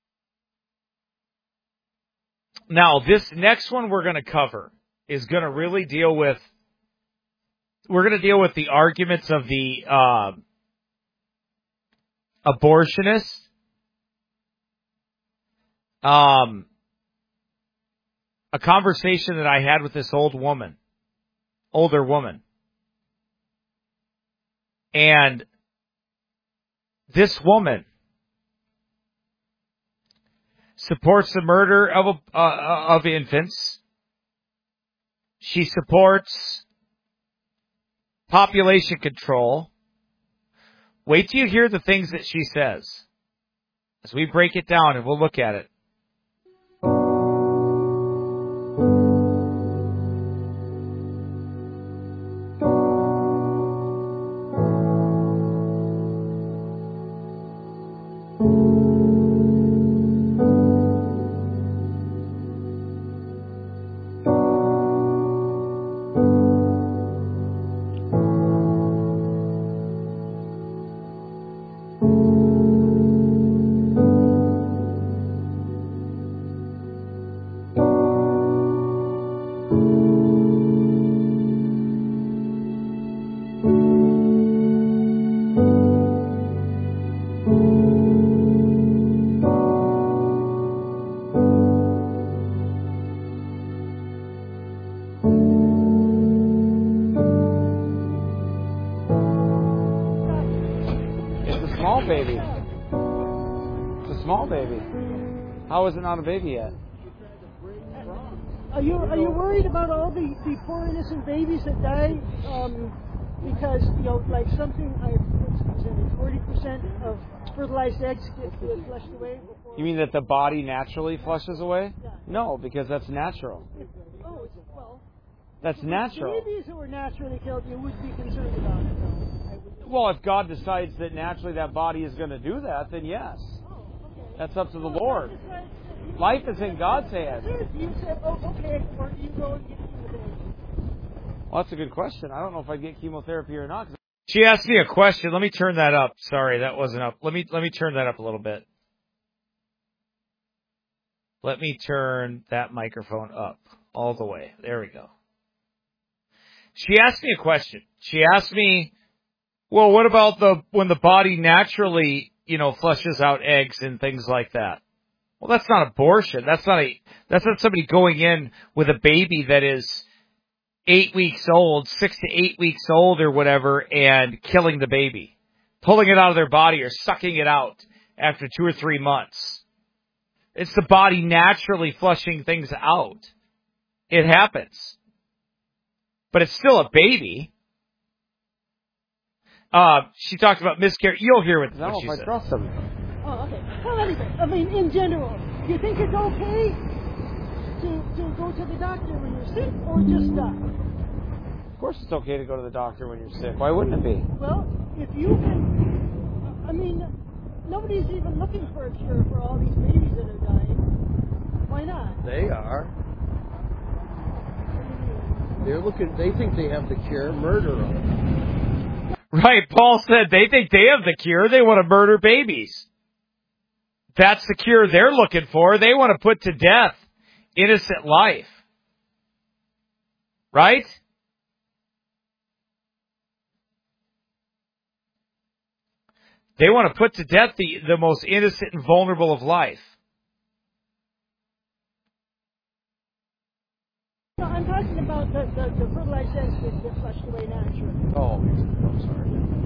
Now, this next one we're going to cover is going to really deal with, we're going to deal with the arguments of the abortionists. A conversation that I had with this older woman. And this woman supports the murder of infants. She supports population control, Wait till you hear the things that she says. As we break it down and we'll look at it. Baby. It's a small baby. How is it not a baby yet? Are you worried about all the poor innocent babies that die because like something 40% of fertilized eggs get flushed away before? You mean that the body naturally flushes away? Yeah. No, because that's natural. That's natural. Babies who were naturally killed, you would be concerned about it, though. Well, if God decides that naturally that body is going to do that, then yes. Okay. That's up to the Lord. Life is in God's hands. You said, okay, or do you go and get chemotherapy? Well, that's a good question. I don't know if I'd get chemotherapy or not. She asked me a question. Let me turn that up. Sorry, that wasn't up. Let me turn that up a little bit. Let me turn that microphone up all the way. There we go. She asked me a question. She asked me, well, what about when the body naturally, flushes out eggs and things like that? Well, that's not abortion. That's not somebody going in with a baby that is 8 weeks old, 6 to 8 weeks old or whatever, and killing the baby, pulling it out of their body or sucking it out after 2 or 3 months. It's the body naturally flushing things out. It happens. But it's still a baby. She talked about miscarriage. You'll hear what she said. I trust them. Oh, okay. Well, anyway, I mean, in general, do you think it's okay to go to the doctor when you're sick or just die? Of course it's okay to go to the doctor when you're sick. Why wouldn't it be? Well, if you can... I mean, nobody's even looking for a cure for all these babies that are dying. Why not? They are. They think they have the cure. Murder them. Right. Paul said they think they have the cure. They want to murder babies. That's the cure they're looking for. They want to put to death innocent life. Right? They want to put to death the most innocent and vulnerable of life. No, I'm talking about the fertilized eggs that get flushed away naturally. Oh, I'm sorry.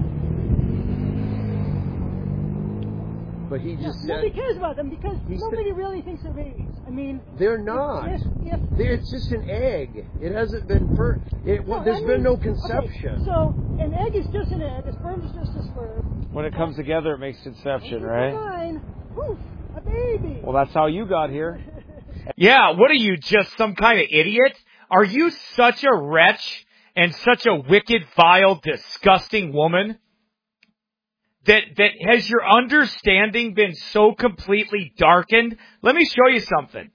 But he just said... Nobody cares about them because nobody really thinks they're babies. I mean... They're not. It's just an egg. It hasn't been... There's been no conception. Okay, so an egg is just an egg. A sperm is just a sperm. When it comes together, it makes conception, right? Fine. Poof, a baby. Well, that's how you got here. Yeah, what are you, just some kind of idiot? Are you such a wretch and such a wicked, vile, disgusting woman that has your understanding been so completely darkened? Let me show you something.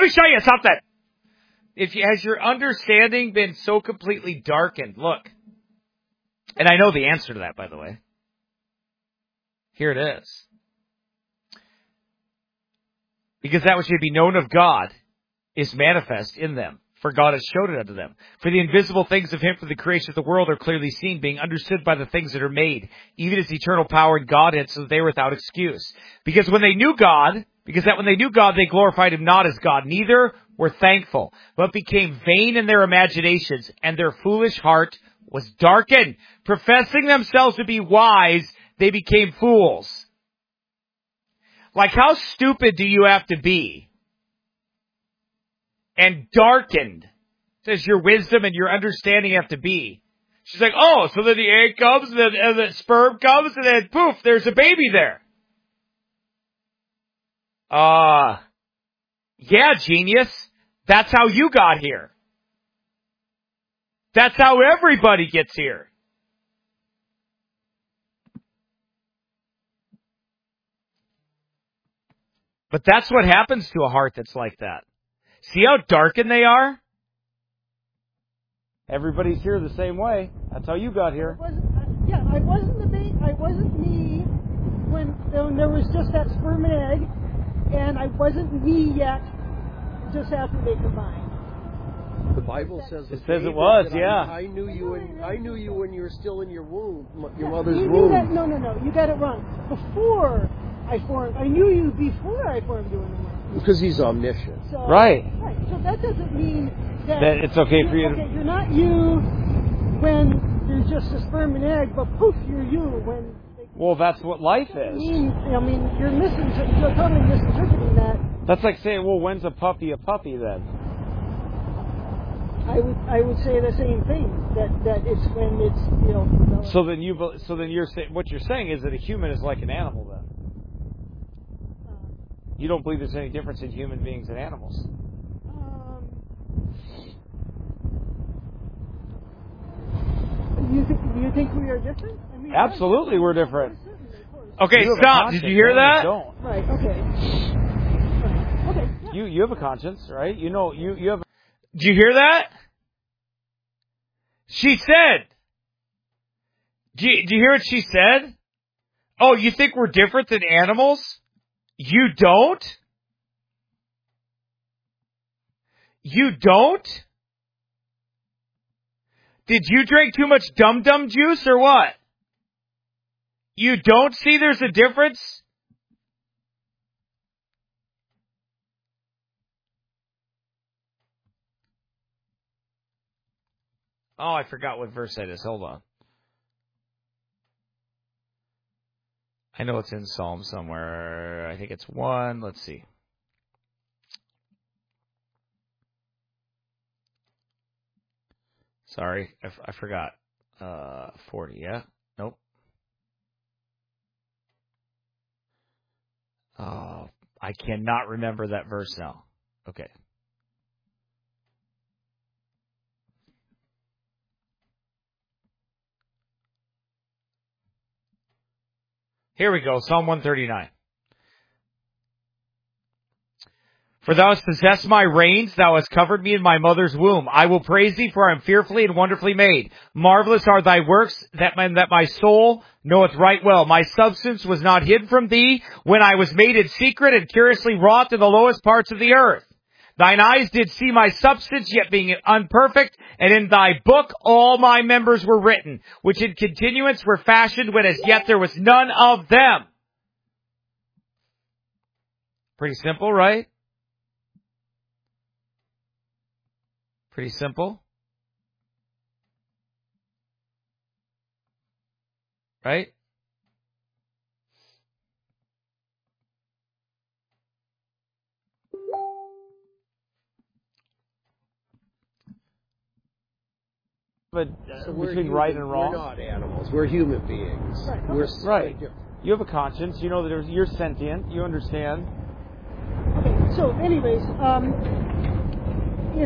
Has your understanding been so completely darkened? Look. And I know the answer to that, by the way. Here it is. Because that which may be known of God is manifest in them, for God has showed it unto them. For the invisible things of Him from the creation of the world are clearly seen, being understood by the things that are made, even His eternal power and Godhead, so that they were without excuse. Because when they knew God, they glorified Him not as God, neither were thankful, but became vain in their imaginations, and their foolish heart was darkened. Professing themselves to be wise, they became fools. Like, how stupid do you have to be? And darkened does your wisdom and your understanding have to be She's like, oh, so then the egg comes, and the sperm comes, and then poof, there's a baby there. Yeah, genius. That's how you got here. That's how everybody gets here. But that's what happens to a heart that's like that. See how darkened they are? Everybody's here the same way. That's how you got here. I wasn't me when there was just that sperm and egg, and I wasn't me yet just after they combined. The Bible says it says it was, yeah. I knew you when you were still in your womb, your mother's you womb. No, you got it wrong. I knew you before I formed you in the womb. Because he's omniscient. So, right. So that doesn't mean that it's okay for you to... Okay, you're not you when you're just a sperm and egg, but poof, you're you when... Well, that's what life is. I mean, you're totally misinterpreting that. That's like saying, well, when's a puppy then? I would say the same thing, that it's when it's, So then you're saying, what you're saying is that a human is like an animal then. You don't believe there's any difference in human beings and animals. You think we are different? I mean, absolutely, we're different. Okay, stop. Did you hear that? Don't. Right. Okay. Okay. Yeah. You have a conscience, right? You know you have. Did you hear that? She said. Do you hear what she said? Oh, you think we're different than animals? You don't? You don't? Did you drink too much dum-dum juice or what? You don't see there's a difference? Oh, I forgot what verse that is. Hold on. I know it's in Psalm somewhere. I think it's 1. Let's see. Sorry, I forgot. 40, yeah? Nope. Oh, I cannot remember that verse now. Okay. Here we go, Psalm 139. For thou hast possessed my reins, thou hast covered me in my mother's womb. I will praise thee, for I am fearfully and wonderfully made. Marvelous are thy works, that my soul knoweth right well. My substance was not hid from thee, when I was made in secret and curiously wrought in the lowest parts of the earth. Thine eyes did see my substance, yet being unperfect, and in thy book all my members were written, which in continuance were fashioned, when as yet there was none of them. Pretty simple, right? Pretty simple. Right? But between right and wrong. We're not animals. We're human beings. Right. We're right. You have a conscience. You know that you're sentient. You understand. Okay. So, anyways, if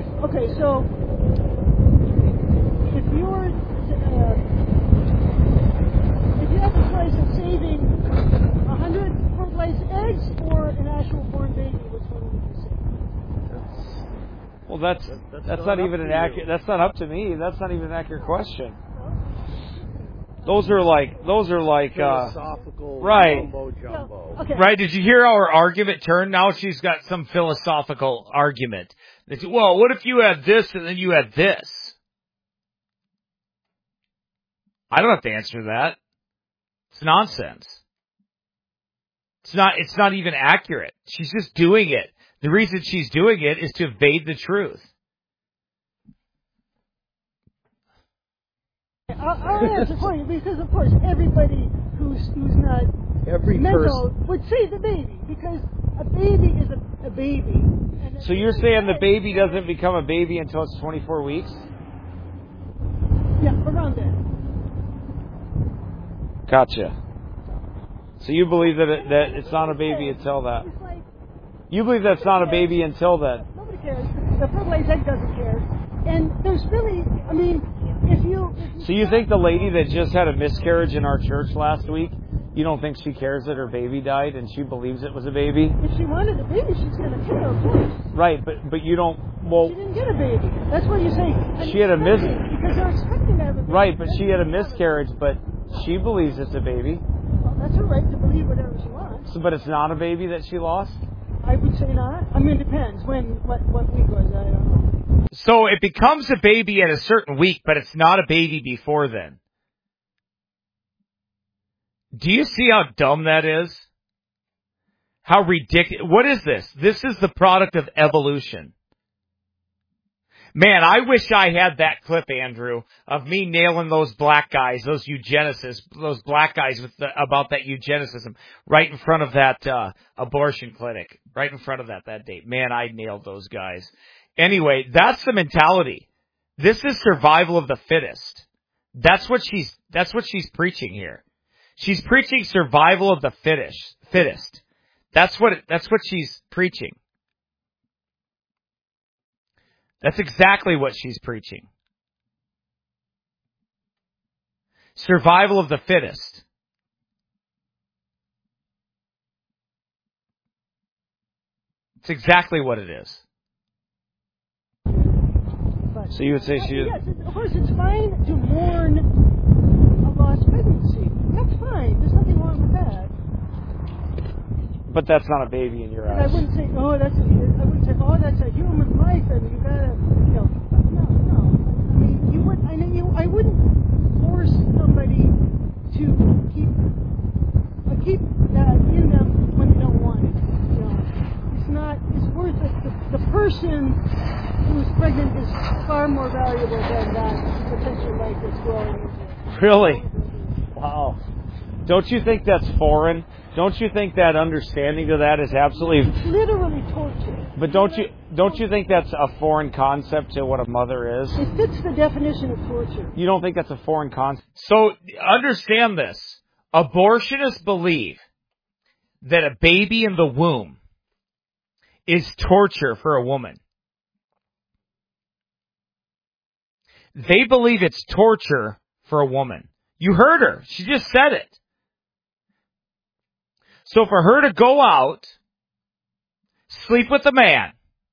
you have a choice of saving 100 fertilized eggs or an actual born baby, which one would you save? Well, that's not even an accurate. That's not up to me. That's not even an accurate question. Those are like philosophical right. Jumbo jumbo. Okay. Right? Did you hear how her argument turned? Now she's got some philosophical argument. Well, what if you had this and then you had this? I don't have to answer that. It's nonsense. It's not even accurate. She's just doing it. The reason she's doing it is to evade the truth. I'll answer for you, because of course everybody who's not mental would say the baby, because a baby is a baby. So you're saying the baby doesn't become a baby until it's 24 weeks? Yeah, around there. Gotcha. So you believe that it's not a baby until that. It's like, You believe that's not a baby until then. nobody cares. The fertilized egg doesn't care. And there's really, I mean, if you So you think the lady that just had a miscarriage in our church last week, you don't think she cares that her baby died and she believes it was a baby? if she wanted a baby, she's going to care, of course. Right, but you don't, well, She didn't get a baby. That's why you say She had a because they're expecting to have a baby. right, but she had a miscarriage, but she believes it's a baby. Well, that's her right to believe whatever she wants. So, but it's not a baby that she lost? I would say not. I mean, it depends. What week was I don't know. So it becomes a baby at a certain week, but it's not a baby before then. Do you see how dumb that is? How ridiculous. What is this? This is the product of evolution. Man, I wish I had that clip, Andrew, of me nailing those black guys, those eugenicists, those black guys about that eugenicism right in front of that abortion clinic, right in front of that date. Man, I nailed those guys. Anyway, that's the mentality. This is survival of the fittest. That's what she's preaching here. She's preaching survival of the fittest. That's what she's preaching. That's exactly what she's preaching. Survival of the fittest. It's exactly what it is. But, So you would say she... Yes, of course, it's fine to mourn a lost pregnancy. That's fine. There's nothing wrong with that. But that's not a baby in your And I eyes. wouldn't say, that's a human life, and you gotta, no. I mean, I wouldn't force somebody to keep that in them when they don't want it. It's worth it. The person who's pregnant is far more valuable than that potential life that's growing into it. Really? Wow. Don't you think that's foreign? Don't you think that understanding to that is absolutely... It's literally torture. But don't you think that's a foreign concept to what a mother is? It fits the definition of torture. You don't think that's a foreign concept? So understand this. Abortionists believe that a baby in the womb is torture for a woman. They believe it's torture for a woman. You heard her. She just said it. So for her to go out, sleep with a man,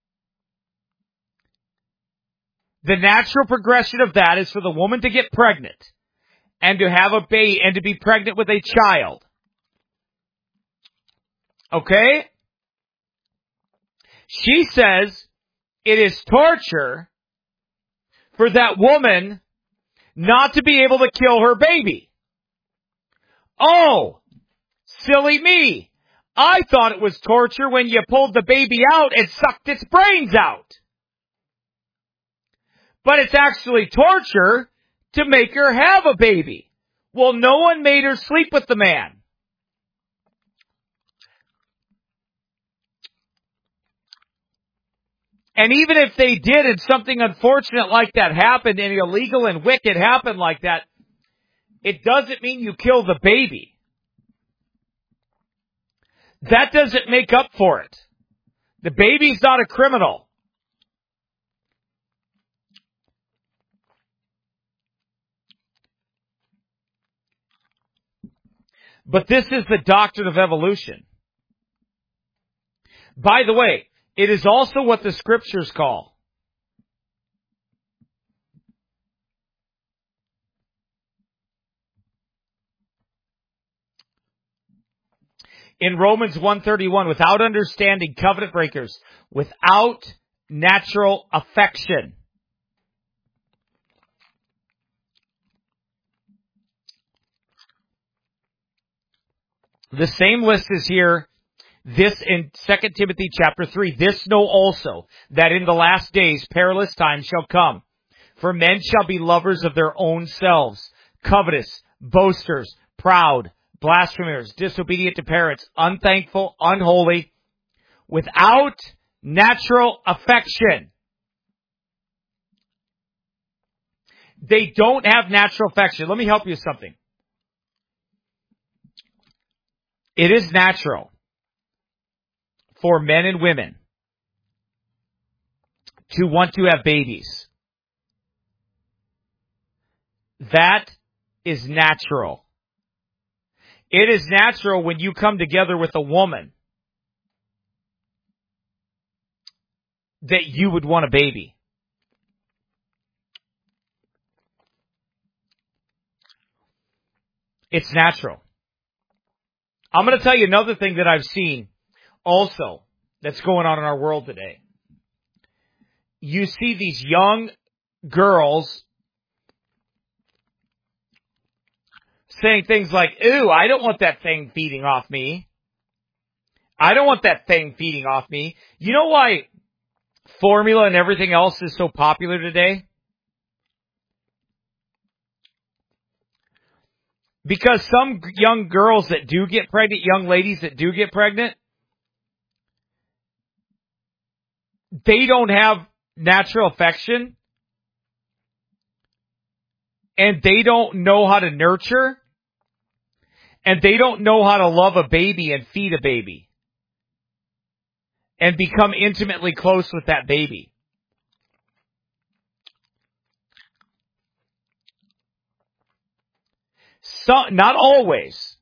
the natural progression of that is for the woman to get pregnant and to have a baby and to be pregnant with a child. Okay? She says it is torture for that woman not to be able to kill her baby. Oh, silly me. I thought it was torture when you pulled the baby out and sucked its brains out. But it's actually torture to make her have a baby. Well, no one made her sleep with the man. And even if they did and something unfortunate like that happened and illegal and wicked happened like that, it doesn't mean you kill the baby. That doesn't make up for it. The baby's not a criminal. But this is the doctrine of evolution. By the way, it is also what the scriptures call. In Romans 1:31, without understanding, covenant breakers, without natural affection. The same list is here. This in 2 Timothy chapter 3. This know also, that in the last days perilous times shall come. For men shall be lovers of their own selves, covetous, boasters, proud, blasphemers, disobedient to parents, unthankful, unholy, without natural affection, They don't have natural affection. Let me help you with something. It is natural for men and women to want to have babies. That is natural. It is natural when you come together with a woman that you would want a baby. It's natural. I'm going to tell you another thing that I've seen also that's going on in our world today. You see these young girls saying things like, "Ooh, I don't want that thing feeding off me. I don't want that thing feeding off me." You know why formula and everything else is so popular today? Because some young girls that do get pregnant, young ladies that do get pregnant, they don't have natural affection, and they don't know how to nurture, and they don't know how to love a baby and feed a baby and become intimately close with that baby. So, not always,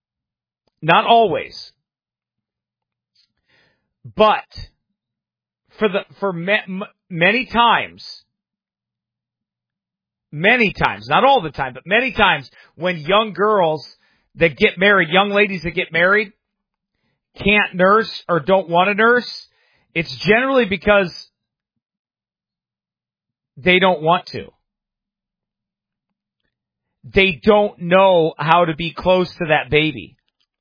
but many times, not all the time, but many times when young girls that get married, young ladies that get married, can't nurse or don't want to nurse, it's generally because they don't want to. They don't know how to be close to that baby.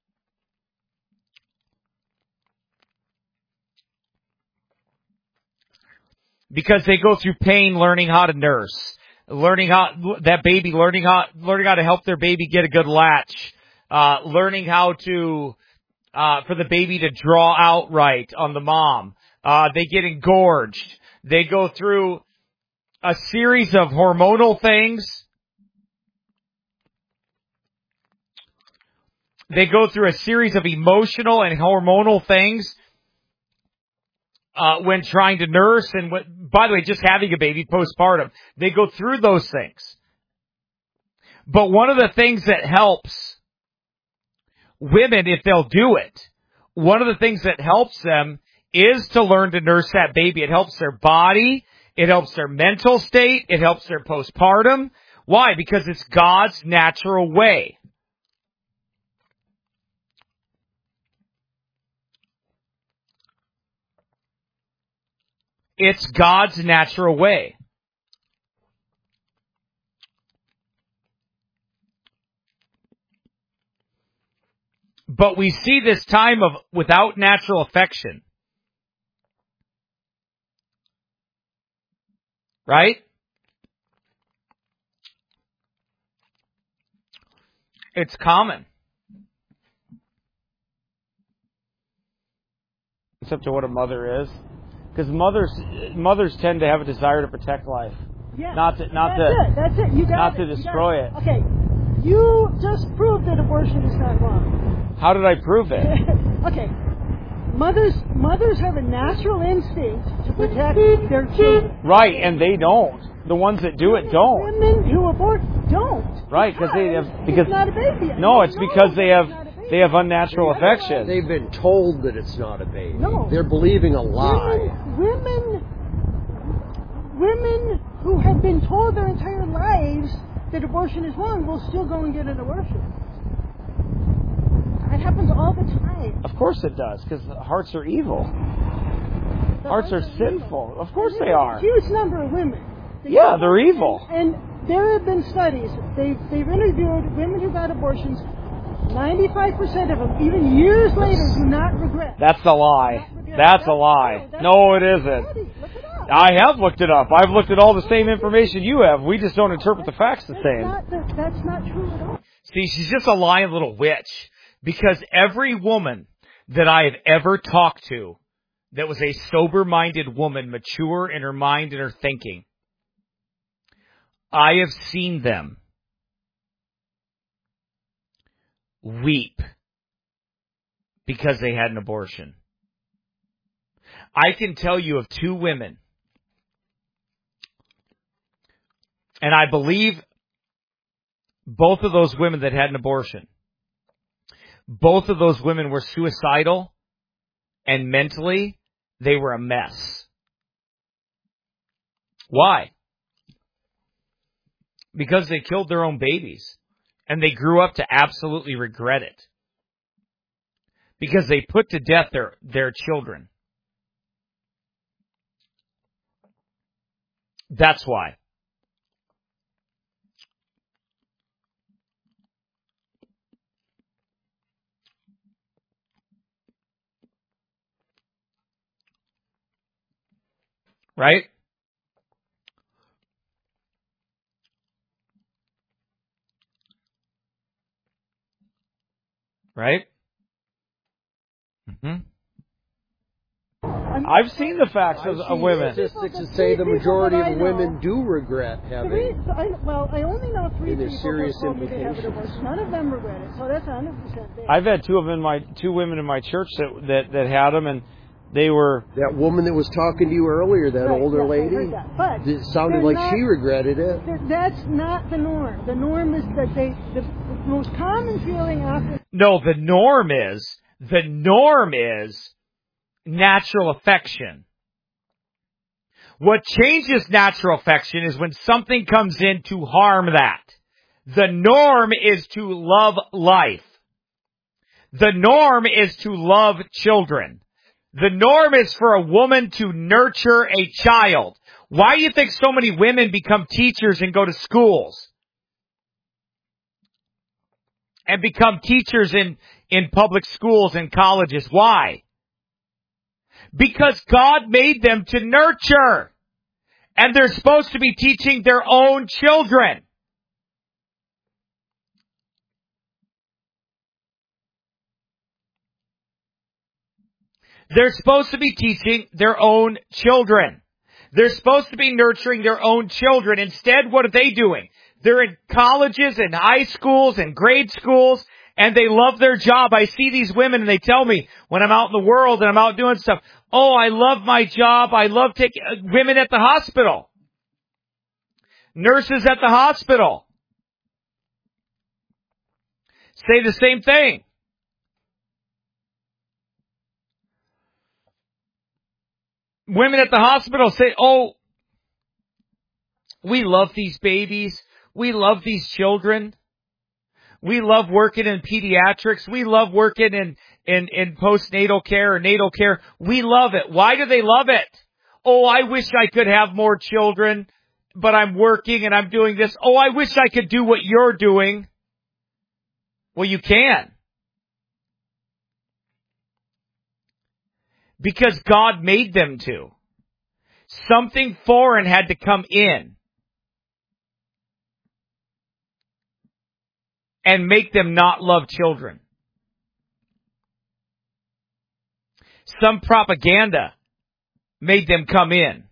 Because they go through pain learning how to nurse, learning how to help their baby get a good latch, learning how to for the baby to draw out right on the mom. They get engorged. They go through a series of hormonal things. They go through a series of emotional and hormonal things when trying to nurse, and by the way, just having a baby postpartum. They go through those things. But one of the things that helps women, if they'll do it, one of the things that helps them is to learn to nurse that baby. It helps their body. It helps their mental state. It helps their postpartum. Why? Because it's God's natural way. It's God's natural way. But we see this time of without natural affection. Right? It's common. Except to what a mother is. Because mothers tend to have a desire to protect life. Yeah. That's it. You got not it. to destroy it. Okay. You just proved that abortion is not wrong. How did I prove it? Okay. Mothers have a natural instinct to protect their children. Right, and they don't. The ones that do it don't. Women who abort don't. Right, because it's not a baby. No, it's because they have unnatural affection. They've been told that it's not a baby. No. They're believing a lie. Women who have been told their entire lives that abortion is wrong will still go and get an abortion. It happens all the time. Of course it does, because hearts are evil. Hearts are sinful. Evil. Of course they are. A huge number of women. They're evil. And there have been studies. They've interviewed women who got abortions. 95% of them, even years later, do not regret. That's a lie. That's a lie. No, it isn't. Look it up. I have looked it up. I've looked at all the same information you have. We just don't interpret the facts the same. That's not true at all. See, she's just a lying little witch. Because every woman that I have ever talked to that was a sober-minded woman, mature in her mind and her thinking, I have seen them weep because they had an abortion. I can tell you of 2 women, and I believe both of those women that had an abortion, both of those women were suicidal, and mentally, they were a mess. Why? Because they killed their own babies, and they grew up to absolutely regret it. Because they put to death their children. That's why. Right? Right? Mm-hmm. I've seen the facts of women. Statistics that say the majority of women do regret having. I only know 3 there's people serious who told me they have an implications. abortion. None of them regret it, so that's 100% there. I've had 2 women in my church that had them, and they were. That woman that was talking to you earlier, that Right, older yes, I lady, heard that. But it sounded like she regretted it. That's not the norm. The norm is that the most common feeling after. No, the norm is natural affection. What changes natural affection is when something comes in to harm that. The norm is to love life. The norm is to love children. The norm is for a woman to nurture a child. Why do you think so many women become teachers and go to schools? And become teachers in public schools and colleges. Why? Because God made them to nurture. And they're supposed to be teaching their own children. They're supposed to be teaching their own children. They're supposed to be nurturing their own children. Instead, what are they doing? They're in colleges and high schools and grade schools, and they love their job. I see these women, and they tell me when I'm out in the world and I'm out doing stuff, oh, I love my job. I love taking women at the hospital. Nurses at the hospital say the same thing. Women at the hospital say, oh, we love these babies. We love these children. We love working in pediatrics. We love working in postnatal care or natal care. We love it. Why do they love it? Oh, I wish I could have more children, but I'm working and I'm doing this. Oh, I wish I could do what you're doing. Well, you can. Because God made them to. Something foreign had to come in and make them not love children. Some propaganda made them come in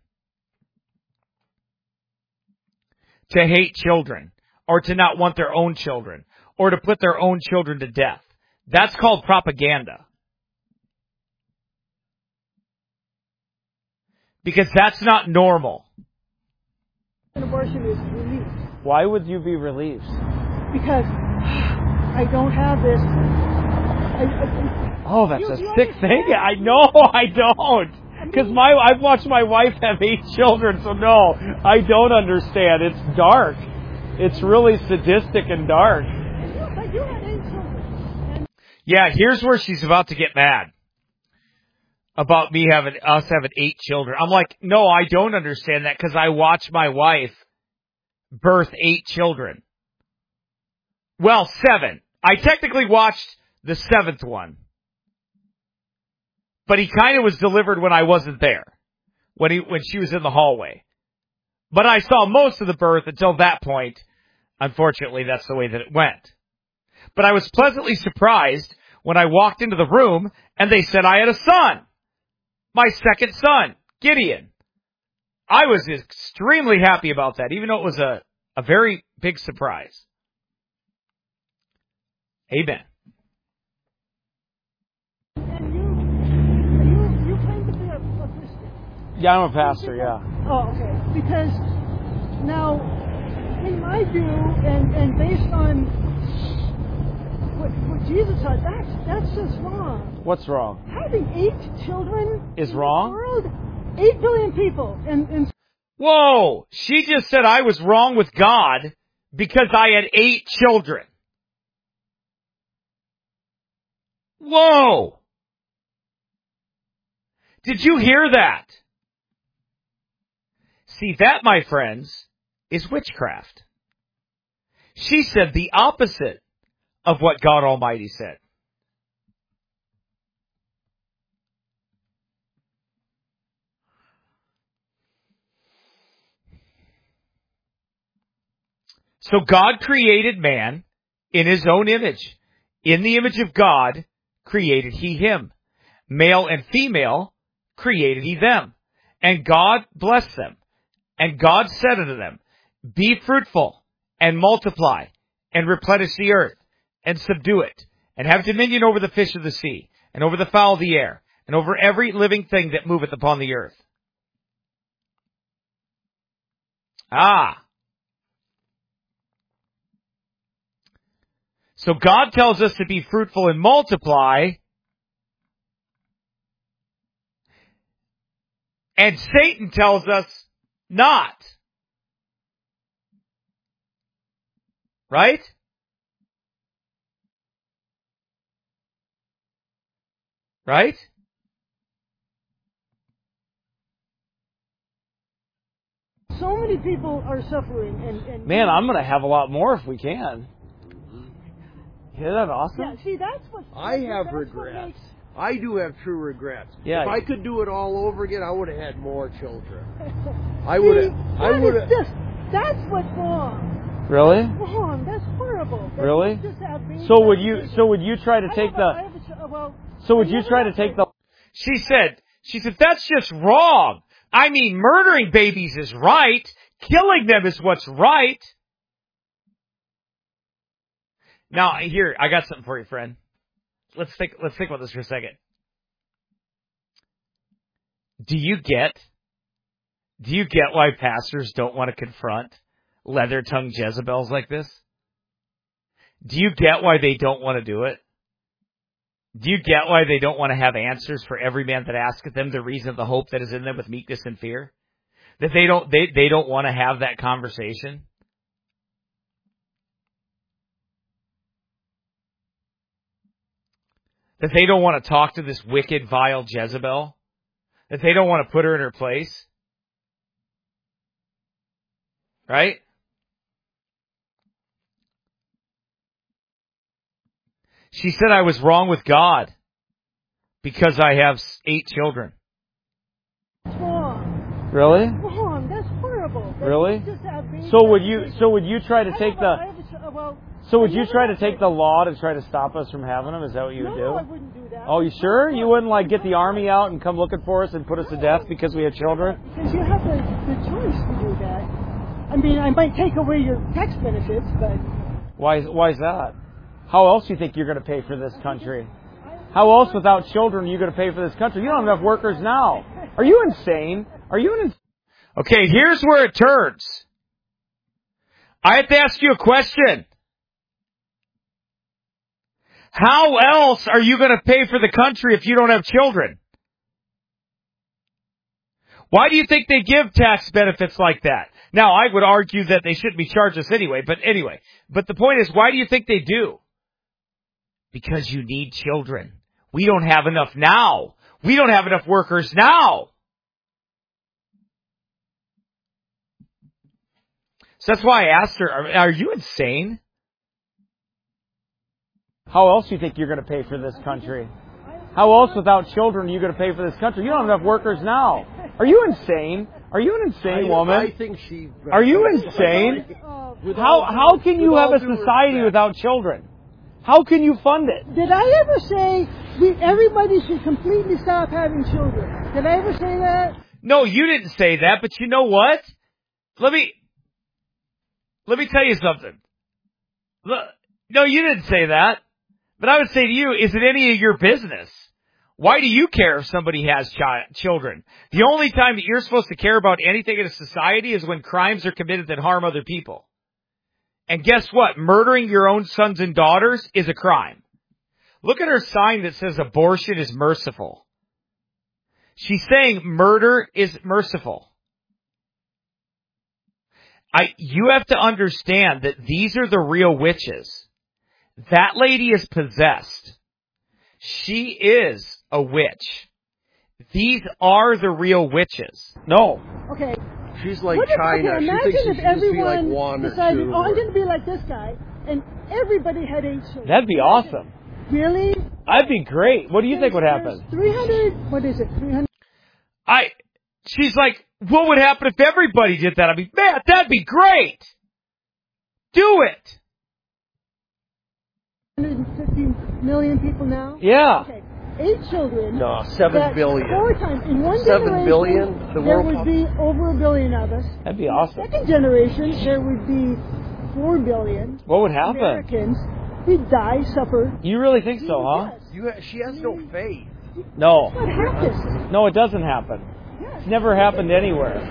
to hate children, or to not want their own children, or to put their own children to death. That's called propaganda. Because that's not normal. An abortion is relief. Why would you be relieved? Because I don't have this. Oh, that's a sick thing. I know I don't. Because I've watched my wife have 8 children, so no, I don't understand. It's dark. It's really sadistic and dark. I do have 8 children. Yeah, here's where she's about to get mad. About us having 8 children. I'm like, no, I don't understand that because I watched my wife birth 8 children. Well, 7. I technically watched the 7th one. But he kind of was delivered when I wasn't there. When she was in the hallway. But I saw most of the birth until that point. Unfortunately, that's the way that it went. But I was pleasantly surprised when I walked into the room and they said I had a son. My second son, Gideon. I was extremely happy about that, even though it was a A very big surprise. Amen. And you claim to be a Christian. Yeah, I'm a pastor, yeah. Oh, okay. Because now, in my view, and based on what Jesus taught, that's just wrong. What's wrong? Having 8 children Is in wrong? the world, 8 billion people, and Whoa! She just said I was wrong with God because I had 8 children. Whoa! Did you hear that? See, that, my friends, is witchcraft. She said the opposite of what God Almighty said. So God created man in his own image. In the image of God created he him. Male and female created he them. And God blessed them. And God said unto them, be fruitful and multiply and replenish the earth and subdue it and have dominion over the fish of the sea and over the fowl of the air and over every living thing that moveth upon the earth. So God tells us to be fruitful and multiply, and Satan tells us not. Right? Right? so many people are suffering. And Man, I'm going to have a lot more if we can. Isn't that awesome? Yeah, see, that's what I have that's regrets. What makes, I do have true regrets. Yeah. If I could do it all over again, I would have had more children. I See, would have. I that would is have. just, that's what's wrong. Really? Wrong. That's horrible. That Really? you just have babies. So would you try to take the She said, that's just wrong. I mean, murdering babies is right. Killing them is what's right. Now, here, I got something for you, friend. Let's think about this for a second. Do you get why pastors don't want to confront leather-tongued Jezebels like this? Do you get why they don't want to do it? Do you get why they don't want to have answers for every man that asketh them, the reason of the hope that is in them with meekness and fear? That they don't want to have that conversation? That they don't want to talk to this wicked, vile Jezebel? That they don't want to put her in her place? Right? She said I was wrong with God because I have 8 children. That's wrong. Really? Wrong. That's horrible. That Really? you just have babies. So would you try to take the law to try to stop us from having them? Is that what you would do? No, I wouldn't do that. Oh, you sure? You wouldn't get the army out and come looking for us and put us to death because we have children? Because you have the choice to do that. I mean, I might take away your tax benefits, but Why is that? How else do you think you're going to pay for this country? How else without children are you going to pay for this country? You don't have enough workers now. Are you insane? Okay, here's where it turns. I have to ask you a question. How else are you going to pay for the country if you don't have children? Why do you think they give tax benefits like that? Now, I would argue that they shouldn't be charged us anyway, but anyway. But the point is, why do you think they do? Because you need children. We don't have enough now. We don't have enough workers now. So that's why I asked her, are you insane? How else do you think you're going to pay for this country? How else without children are you going to pay for this country? You don't have enough workers now. Are you insane? Are you an insane woman? I think she. Are you insane? How can you have a society without children? How can you fund it? did I ever say everybody should completely stop having children? Did I ever say that? No, you didn't say that, but you know what? let me tell you something. No, you didn't say that. But I would say to you, is it any of your business? Why do you care if somebody has children? The only time that you're supposed to care about anything in a society is when crimes are committed that harm other people. And guess what? Murdering your own sons and daughters is a crime. Look at her sign that says abortion is merciful. She's saying murder is merciful. You have to understand that these are the real witches. That lady is possessed. She is a witch. These are the real witches. No. Okay. She's like What if, China. okay, She imagine thinks she if should just be like everyone one or decided, two. oh, I'm going to be like this guy, and everybody had 8 children. That'd be awesome. Really? That'd be great. What do you think would happen? 300, what is it, 300? She's like, what would happen if everybody did that? I mean, man, that'd be great. Do it. 150 million people now? Yeah. Okay. 8 children. No, 7 billion. 4 times. In one 7 generation, billion? The there world would be over 1 billion of us. That'd be awesome. Second generation, there would be 4 billion. What would happen? Americans. We'd die, suffer. You really think so, huh? Yes. She has no faith. No. What happens? No, it doesn't happen. Yes. It's never happened anywhere.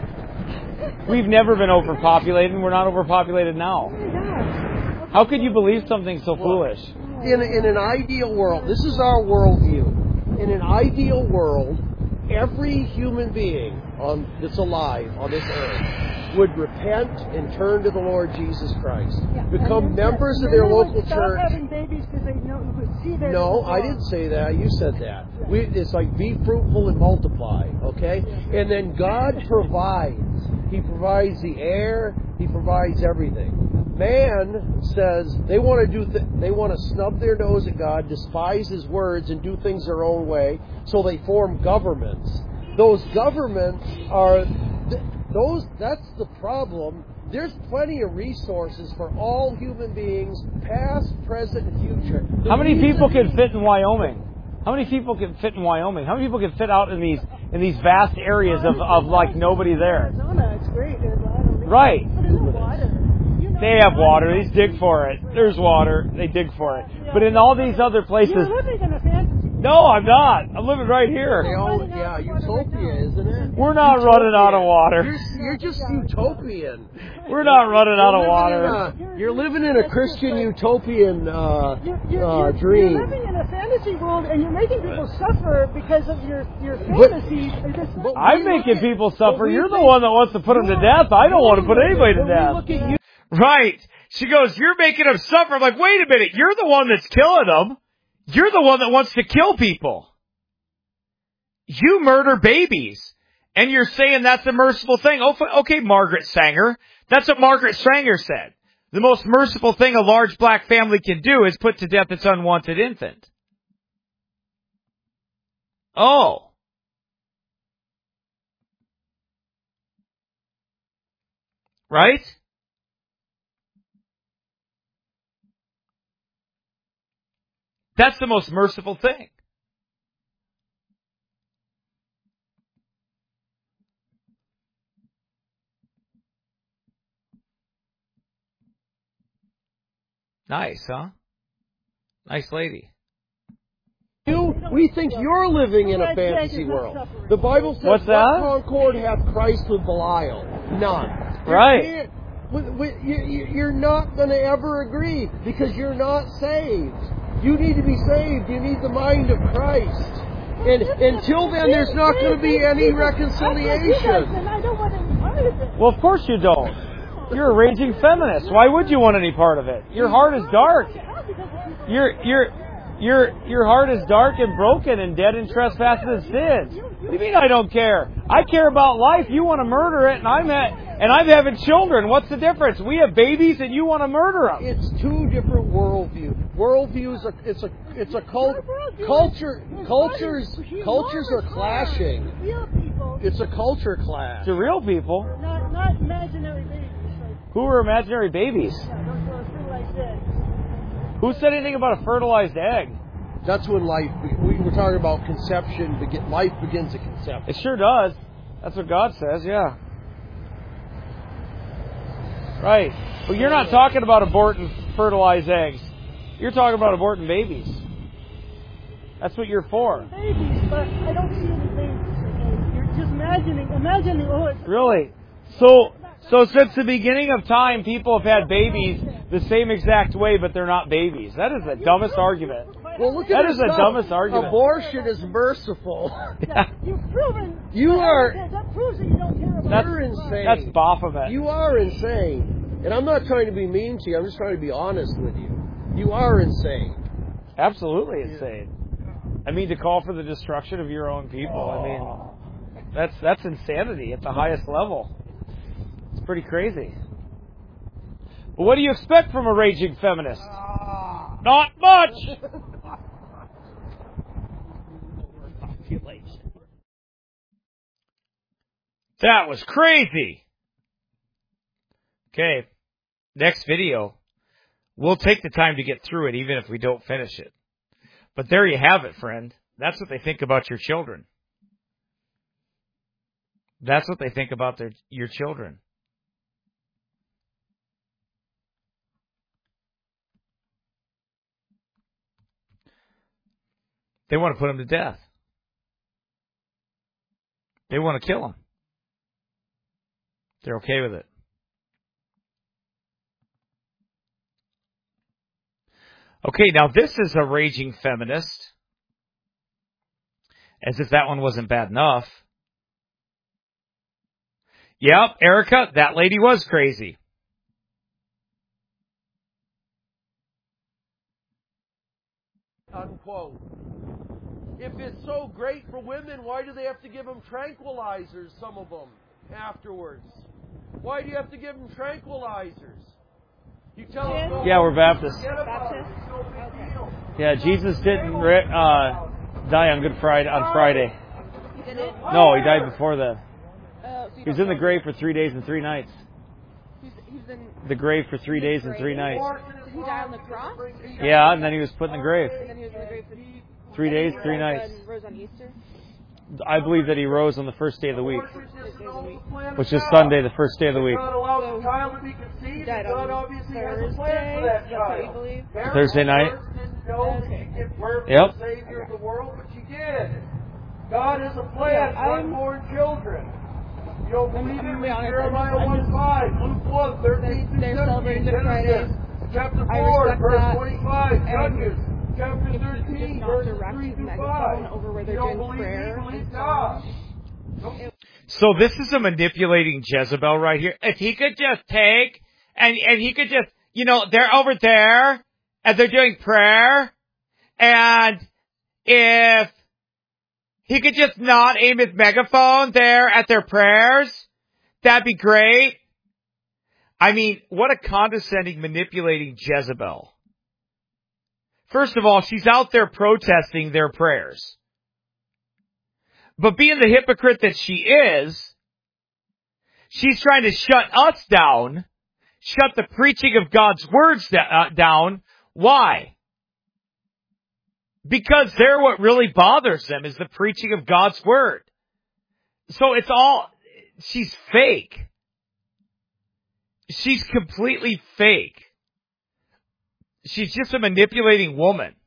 We've never been overpopulated, and we're not overpopulated now. Oh my gosh. How could you believe something so foolish? In an ideal world, this is our worldview. In an ideal world, every human being that's alive on this earth would repent and turn to the Lord Jesus Christ. Yeah. Become members of their local Stop church. having babies because they know you could see their No, I didn't say that. You said that. It's like be fruitful and multiply, okay? And then God provides. He provides the air. He provides everything. Man says they want to snub their nose at God, despise His words, and do things their own way. So they form governments. Those governments are That's the problem. There's plenty of resources for all human beings, past, present, and future. How many people can fit in Wyoming? How many people can fit in Wyoming? How many people can fit out in these vast areas of like nobody there? Arizona, it's great. There's a lot of Right. But there's no water. They have water. They dig for it. There's water. They dig for it. But in all these other places, You're living in a fantasy. no, I'm not. I'm living right here. Yeah, utopia, isn't it? We're not running out of water. You're just utopian. We're not running out of water. You're living in a Christian utopian dream. You're living in a fantasy world, and you're making people suffer because of your fantasies. I'm making people suffer. You're the one that wants to put them to death. I don't want to put anybody to death. Right. She goes, you're making them suffer. I'm like, wait a minute. You're the one that's killing them. You're the one that wants to kill people. You murder babies. And you're saying that's a merciful thing. Oh, okay, Margaret Sanger. That's what Margaret Sanger said. The most merciful thing a large black family can do is put to death its unwanted infant. Oh. Right? That's the most merciful thing. Nice, huh? Nice lady. We think you're living in a fantasy world. The Bible says, what's that? What concord hath Christ with Belial? None. Right. You're not going to ever agree because you're not saved. You need to be saved. You need the mind of Christ. And until then, there's not going to be any reconciliation. Well, of course you don't. You're a raging feminist. Why would you want any part of it? Your heart is dark. Your heart is dark and broken and dead in trespasses and sins. What do you mean I don't care? I care about life. You want to murder it, and I'm having children. What's the difference? We have babies, and you want to murder them. It's two different worldviews. Worldviews it's a cultures are clashing. It's a culture clash. To real people. Not imaginary babies. Who are imaginary babies? Who said anything about a fertilized egg? That's when life. We were talking about conception. Life begins at conception. It sure does. That's what God says. Yeah. Right. But you're not talking about aborting fertilized eggs. You're talking about aborting babies. That's what you're for. Babies, but I don't see any babies. Okay? You're just imagining. Oh, it's Really? So since the beginning of time, people have had babies the same exact way, but they're not babies. That is the dumbest argument. Well, look at That this is the stuff. dumbest argument. Abortion is merciful. Yeah, you've proven. You are. That proves that you don't care about. You're insane. That's Baphomet. You are insane. And I'm not trying to be mean to you. I'm just trying to be honest with you. You are insane. Absolutely insane. I mean, to call for the destruction of your own people. I mean, that's insanity at the highest level. It's pretty crazy. But what do you expect from a raging feminist? Not much! That was crazy. Okay, next video. We'll take the time to get through it, even if we don't finish it. But there you have it, friend. That's what they think about your children. That's what they think about your children. They want to put them to death. They want to kill them. They're okay with it. Okay, now this is a raging feminist. As if that one wasn't bad enough. Yep, Erica, that lady was crazy. Unquote. If it's so great for women, why do they have to give them tranquilizers, some of them, afterwards? Why do you have to give them tranquilizers? You tell them, Yeah, we're Baptists. Baptist? Yeah, Jesus didn't die on Good Friday, on Friday. He didn't? No, he died before that. So He was in the grave for 3 days and 3 nights. He's in The grave for 3 days and 3 nights. Did he die on the cross? Yeah, and then he was put in the grave. And then he was in the grave for 3 days, 3 nights. And rose on Easter? I believe that he rose on the first day of the week, which is Sunday, the first day of the week. He died on Thursday? Is that what you believe? Thursday night. Okay. Yep. God is a plan for unborn children. You don't believe I'm it? gonna be honest, Jeremiah I'm just- 1:5, Luke 1, 13 They're celebrating Good Friday. Chapter I 4, respect verse that. 25, Judges. Chapter If he could 13, just not verses direct 3 his through megaphone 5. over where You they're don't doing believe prayer me, believe and God. So this is a manipulating Jezebel right here. If he could just take, and he could just, they're over there, and they're doing prayer, and if he could just not aim his megaphone there at their prayers, that'd be great. I mean, what a condescending, manipulating Jezebel. First of all, she's out there protesting their prayers. But being the hypocrite that she is, she's trying to shut us down, shut the preaching of God's words down. Why? Because they're what really bothers them is the preaching of God's word. So she's fake. She's completely fake. She's just a manipulating woman.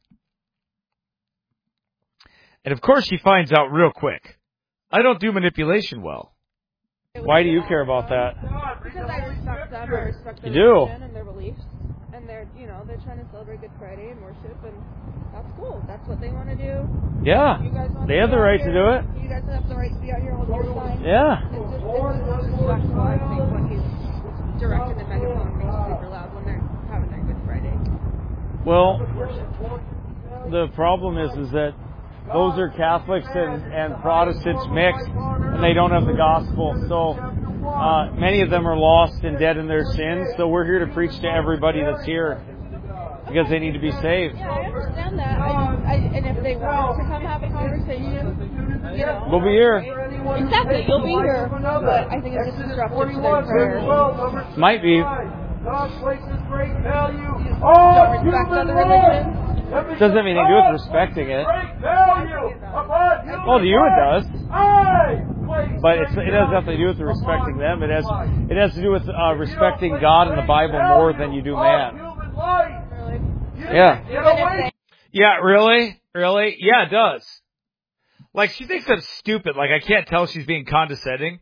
And of course she finds out real quick. I don't do manipulation well. Why do you care about that? Because I respect them, I respect their You do? religion and their beliefs, and they're trying to celebrate Good Friday and worship, and that's cool. That's what they want to do. Yeah. You guys want They have the right to do it. You guys have the right to be out here holding your sign. Yeah. It's disrespectful, I think, when he's directing the megaphone and being super loud when they're having their Good Friday Well, worship. the problem is that those are Catholics and Protestants mixed, and they don't have the gospel. So many of them are lost and dead in their sins. So we're here to preach to everybody that's here because they need to be saved. Yeah, I understand that. And if they want to come have a conversation, We'll be here. Exactly, you'll be here. But I think it's just disruptive to their prayers. Might be. God places great value Don't respect other religions. Doesn't have anything to do with respecting it. Great value upon human Well, to you it does. I place But it has nothing to do with respecting them. It has to do with respecting God and the Bible more than you do man. Really? Yeah. Yeah, really? Really? Yeah, it does. Like, she thinks I'm stupid. Like, I can't tell she's being condescending.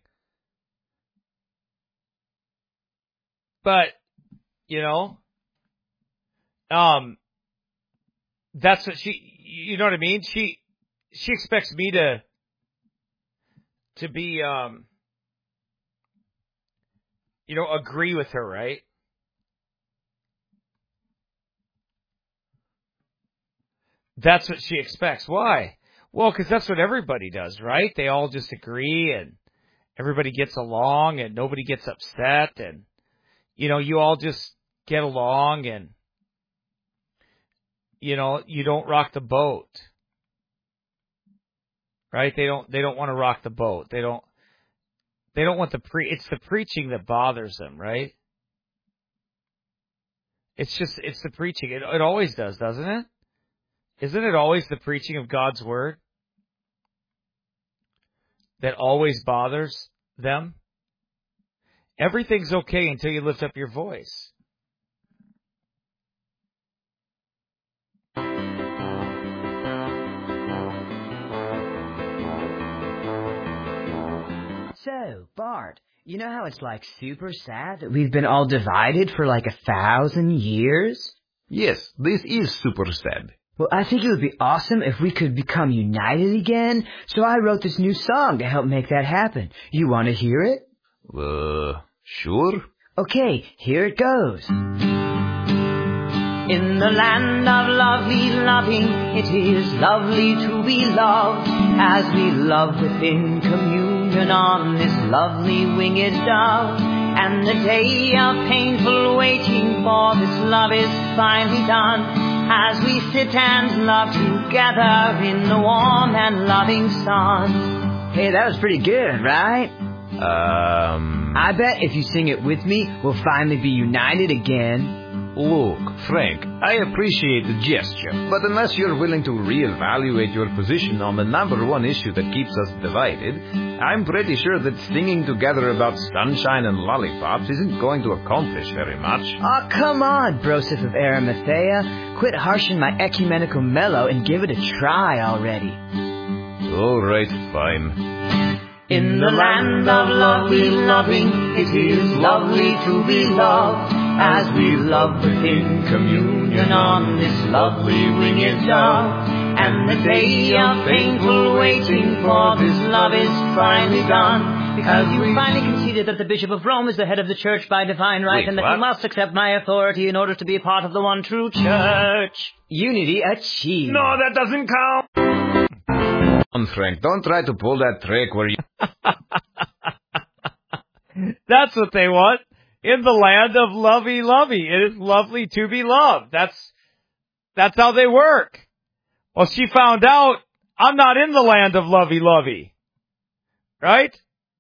But, you know, that's what you know what I mean? She expects me to be, agree with her, right? That's what she expects. Why? Well, because that's what everybody does, right? They all just agree and everybody gets along and nobody gets upset and, you all just get along and, you don't rock the boat, right? They don't want to rock the boat. They don't want it's the preaching that bothers them, right? It's the preaching. It always does, doesn't it? Isn't it always the preaching of God's Word that always bothers them? Everything's okay until you lift up your voice. So, Bart, you know how it's like super sad that we've been all divided for like 1,000 years? Yes, this is super sad. Well, I think it would be awesome if we could become united again, so I wrote this new song to help make that happen. You want to hear it? Sure. Okay, here it goes. In the land of lovely loving, it is lovely to be loved, as we love within communion on this lovely winged dove. And the day of painful waiting for this love is finally done, as we sit and love together in the warm and loving sun. Hey, that was pretty good, right? I bet if you sing it with me, we'll finally be united again. Look, Frank, I appreciate the gesture, but unless you're willing to reevaluate your position on the number one issue that keeps us divided, I'm pretty sure that singing together about sunshine and lollipops isn't going to accomplish very much. Oh, come on, Broseph of Arimathea. Quit harshing my ecumenical mellow and give it a try already. All right, fine. In the land of lovely loving, it is lovely to be loved, as we love within communion on this lovely winged dove. And the day of painful waiting for this love is finally done, because you finally conceded that the Bishop of Rome is the head of the church by divine right. Wait, and that what? you must accept my authority in order to be a part of the one true church. Unity achieved. No, that doesn't count. Frank, don't try to pull that trick where you... That's what they want. In the land of lovey-lovey. It is lovely to be loved. That's how they work. Well, she found out I'm not in the land of lovey-lovey. Right?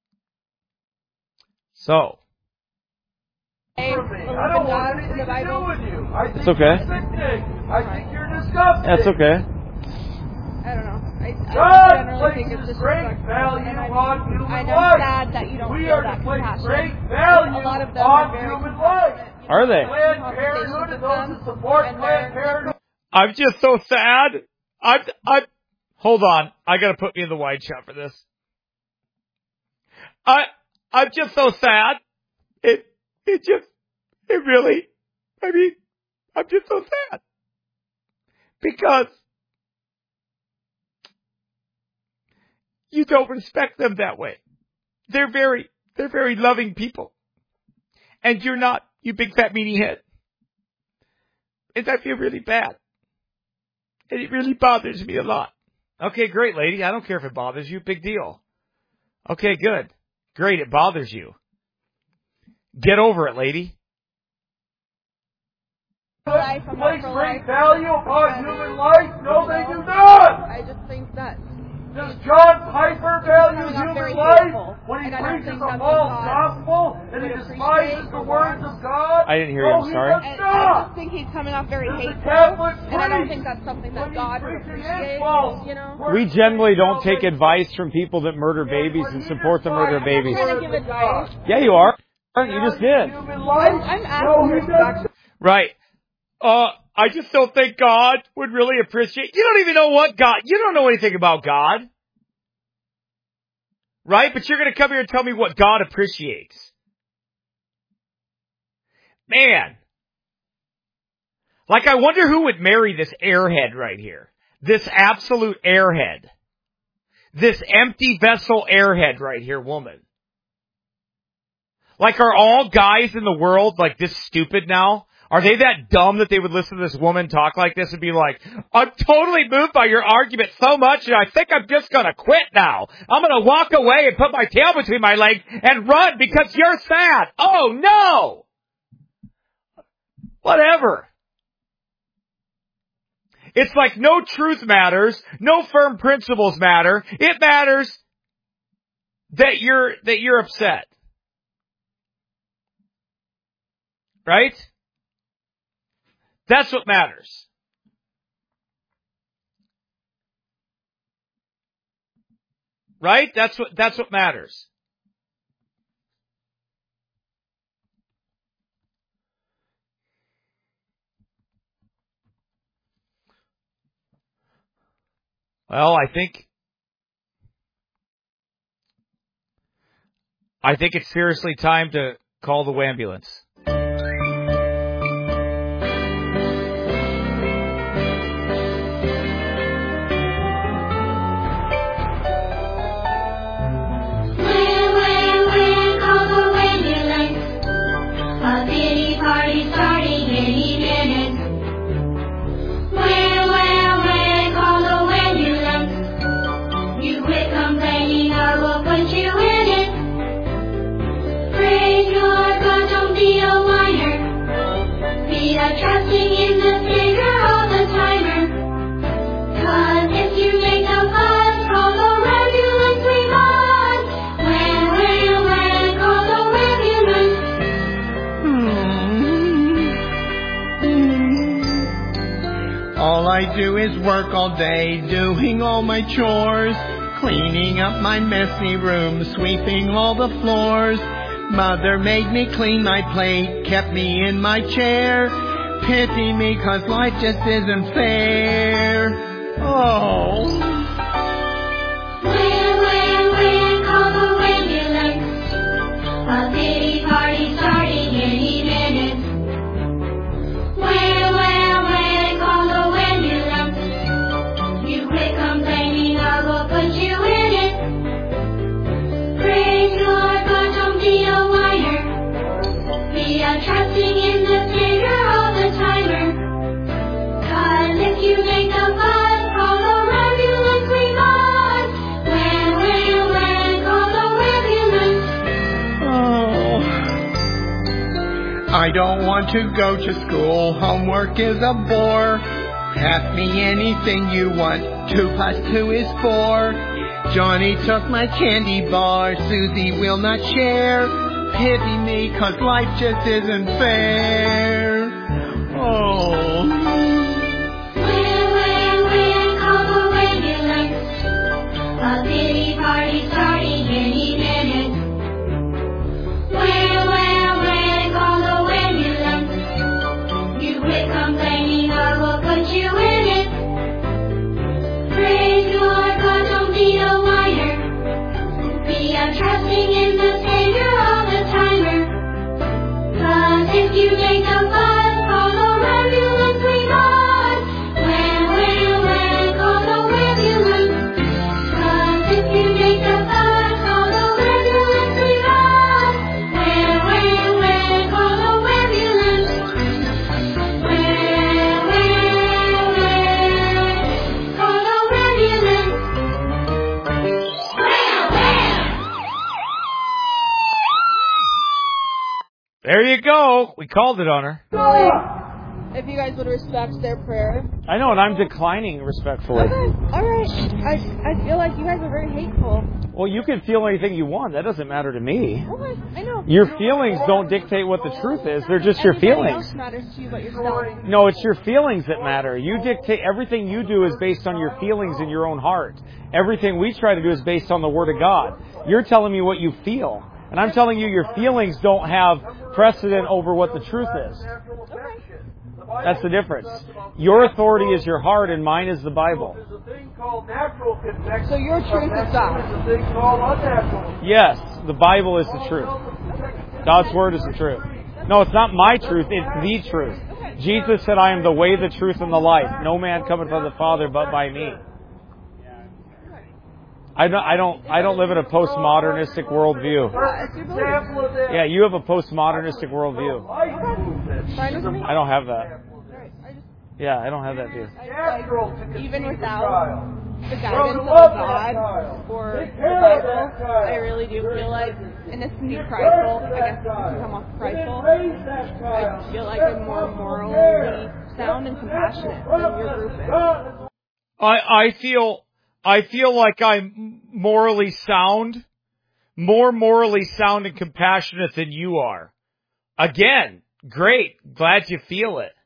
So. I don't want anything to do with you. It's okay. I think you're disgusting. That's okay. I don't know. I God generally think it's places great disrespectful. value And on human I'm life. sad that you don't We feel are that to place compassion. great value A lot of them on are very human life. compassionate. Are they? Planned Parenthood and those that support And Planned they're- Parenthood. I'm just so sad. Hold on. I gotta put me in the wide shot for this. I'm just so sad. I'm just so sad. Because you don't respect them that way. They're very loving people. And you're not, you big fat meanie head. And I feel really bad. And it really bothers me a lot. Okay, great, lady. I don't care if it bothers you. Big deal. Okay, good. Great, it bothers you. Get over it, lady. Place great value upon human life? No, they do not! I just think that Does John Piper value not very human life hateful. when he And I don't preaches think a that's false what God gospel and he would despises appreciate the or words want. of God? I didn't hear you, I'm No, he sorry. does And I not. just think he's coming off very He's a hateful, Catholic and I don't priest. think that's something that When God would he's preaching his appreciate, false you know? word, We generally don't take advice from people that murder babies and support the murder of I'm not babies. trying to give advice. Yeah, you are. You just did. Human life? I'm No, asking he respect. doesn't. Right. I just don't think God would really appreciate. You don't even know what God. You don't know anything about God. Right? But you're going to come here and tell me what God appreciates. Man. Like, I wonder who would marry this airhead right here. This absolute airhead. This empty vessel airhead right here, woman. Like, are all guys in the world like this stupid now? Are they that dumb that they would listen to this woman talk like this and be like, I'm totally moved by your argument so much and I think I'm just gonna quit now. I'm gonna walk away and put my tail between my legs and run because you're sad. Oh no! Whatever. It's like no truth matters, no firm principles matter. It matters that you're upset. Right? That's what matters. Right? That's what matters. Well, I think it's seriously time to call the ambulance. All I do is work all day, doing all my chores, cleaning up my messy room, sweeping all the floors. Mother made me clean my plate, kept me in my chair. Pity me, 'cause life just isn't fair. Oh. When, call the ambulance. A pity party starting any minute. When, call the ambulance. You quit complaining, I will put you in it. Praise Lord, but don't be a whiner. Be a trusting in the Savior all the timer. 'Cause if you make a fuss, call the ambulance, we must. When, call the ambulance. Oh. I don't want to go to school, homework is a bore. Ask me anything you want, 2 + 2 is 4. Johnny took my candy bar, Susie will not share. Pity me, 'cause life just isn't fair. Oh. When, call the ambulance. A pity party starting any minute. When, call the ambulance. You quit complaining, I will put you in it. Praise Lord, but don't be a whiner. Be a trusting in the Savior all the timer. 'Cause if you make a fuss, call the ambulance, we must. When, call the ambulance. 'Cause if you make a fuss, call the ambulance, we must. When, call the ambulance. When, call the ambulance. There you go. We called it on her. if you guys would respect their prayer. I know, and I'm declining respectfully. Okay, alright. I feel like you guys are very hateful. Well, you can feel anything you want. That doesn't matter to me. Okay, I know. Your feelings don't dictate what the truth is. They're just your Everybody feelings. else matters to you but yourself. No, it's your feelings that matter. You dictate, everything you do is based on your feelings in your own heart. Everything we try to do is based on the Word of God. You're telling me what you feel. And I'm telling you your feelings don't have precedent over what the truth is. That's the difference. Your authority is your heart and mine is the Bible. So your truth is God. Yes, the Bible is the truth. God's Word is the truth. No, it's not my truth, it's the truth. Jesus said, I am the way, the truth, and the life. No man cometh unto the Father but by me. I don't live in a postmodernistic worldview. Yeah, you have a postmodernistic worldview. I don't have that. Yeah, I don't have that view. Even without the guidance of God or the Bible, I really do feel like, and this can be prideful, I guess this can come off prideful, I feel like I'm more morally sound and compassionate than your group is. I feel like I'm morally sound, more morally sound and compassionate than you are. Again, great. Glad you feel it.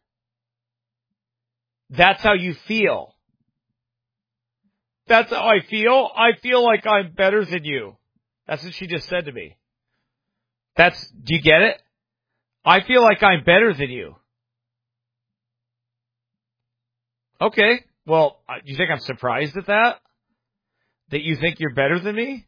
That's how you feel. That's how I feel. I feel like I'm better than you. That's what she just said to me. Do you get it? I feel like I'm better than you. Okay. Well, do you think I'm surprised at that? That you think you're better than me?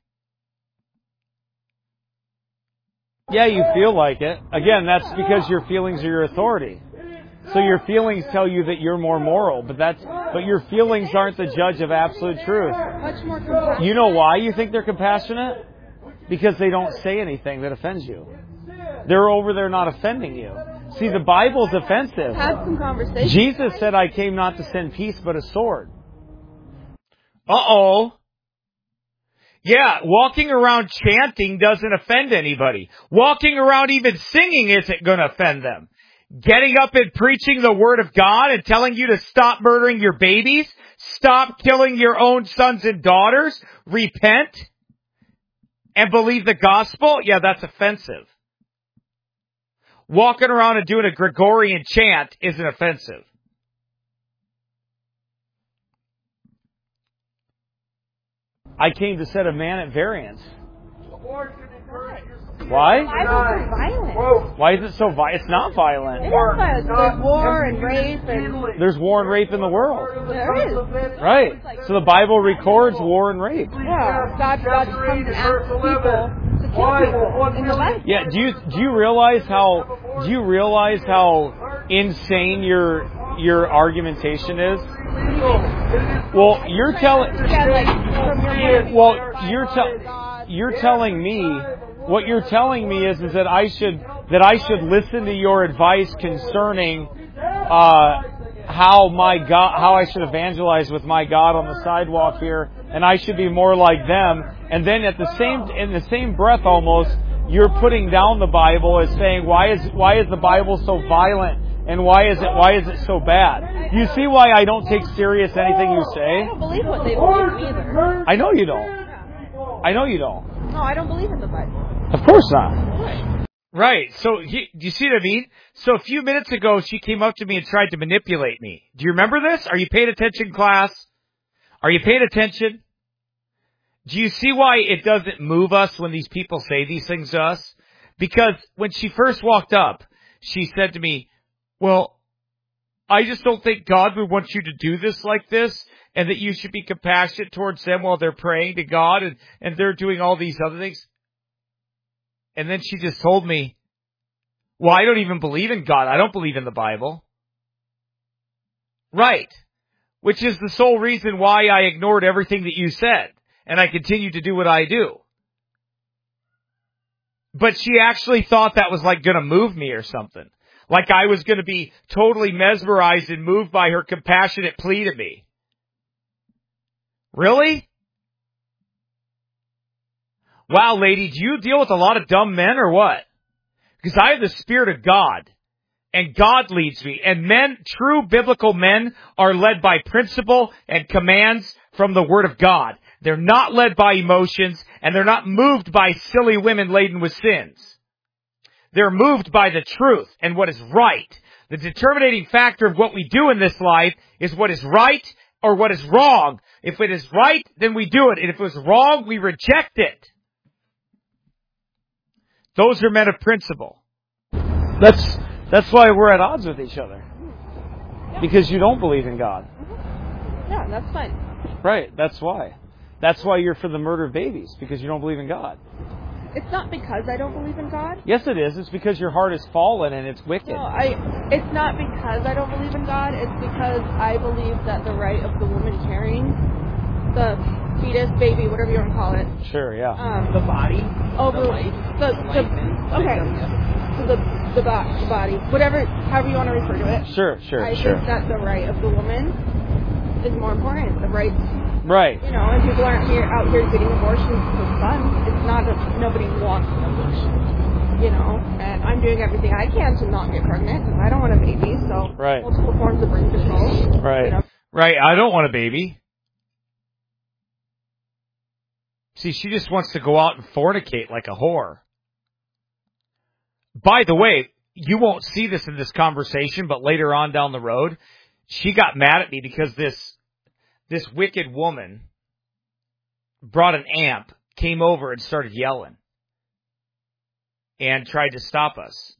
Yeah, you feel like it. Again, that's because your feelings are your authority. So your feelings tell you that you're more moral, but your feelings aren't the judge of absolute truth. Much more compassionate. You know why you think they're compassionate? Because they don't say anything that offends you. They're over there not offending you. See, the Bible's offensive. Had some conversation. Jesus said, I came not to send peace, but a sword. Uh-oh. Yeah, walking around chanting doesn't offend anybody. Walking around even singing isn't going to offend them. Getting up and preaching the Word of God and telling you to stop murdering your babies, stop killing your own sons and daughters, repent, and believe the gospel, yeah, that's offensive. Walking around and doing a Gregorian chant isn't offensive. I came to set a man at variance. Why? Bibles are violent. Why is it so violent? It's not violent. It is violent. There's war and rape and... There's war and rape in the world. There is. Right. So the Bible records war and rape. Yeah. God comes and asks people to kill people in the Bible. Yeah. Do you realize how insane your argumentation is? Well, you're telling. Yeah, like from your point Well, you're telling me. What you're telling me is that I should listen to your advice concerning how I should evangelize with my God on the sidewalk here, and I should be more like them. And then in the same breath, almost you're putting down the Bible as saying, why is the Bible so violent, and why is it so bad? You see why I don't take serious anything you say? I don't believe what they believe either. I know you don't. I know you don't. No, I don't believe in the Bible. Of course not. Right. So, do you see what I mean? So a few minutes ago, she came up to me and tried to manipulate me. Do you remember this? Are you paying attention, class? Are you paying attention? Do you see why it doesn't move us when these people say these things to us? Because when she first walked up, she said to me, well, I just don't think God would want you to do this like this, and that you should be compassionate towards them while they're praying to God and they're doing all these other things. And then she just told me, well, I don't even believe in God. I don't believe in the Bible. Right. Which is the sole reason why I ignored everything that you said. And I continue to do what I do. But she actually thought that was like going to move me or something. Like I was going to be totally mesmerized and moved by her compassionate plea to me. Really? Wow, lady, do you deal with a lot of dumb men or what? Because I have the Spirit of God. And God leads me. And men, true biblical men, are led by principle and commands from the Word of God. They're not led by emotions, and they're not moved by silly women laden with sins. They're moved by the truth and what is right. The determining factor of what we do in this life is what is right or what is wrong. If it is right, then we do it. And if it was wrong, we reject it. Those are men of principle. That's why we're at odds with each other. Because you don't believe in God. Yeah, that's fine. Right, that's why. That's why you're for the murder of babies, because you don't believe in God. It's not because I don't believe in God. Yes, it is. It's because your heart is fallen and it's wicked. No, it's not because I don't believe in God. It's because I believe that the right of the woman carrying the fetus, baby, whatever you want to call it. Sure, yeah. The body. Over the life. okay. So the body, whatever, however you want to refer to it. Sure. I think that the right of the woman is more important. The rights. Right. You know, and people aren't out here getting abortions for fun. It's not that nobody wants an abortion. You know, and I'm doing everything I can to not get pregnant because I don't want a baby. So multiple forms of birth control. Right. You know. Right. I don't want a baby. See, she just wants to go out and fornicate like a whore. By the way, you won't see this in this conversation, but later on down the road, she got mad at me because this wicked woman brought an amp, came over and started yelling and tried to stop us.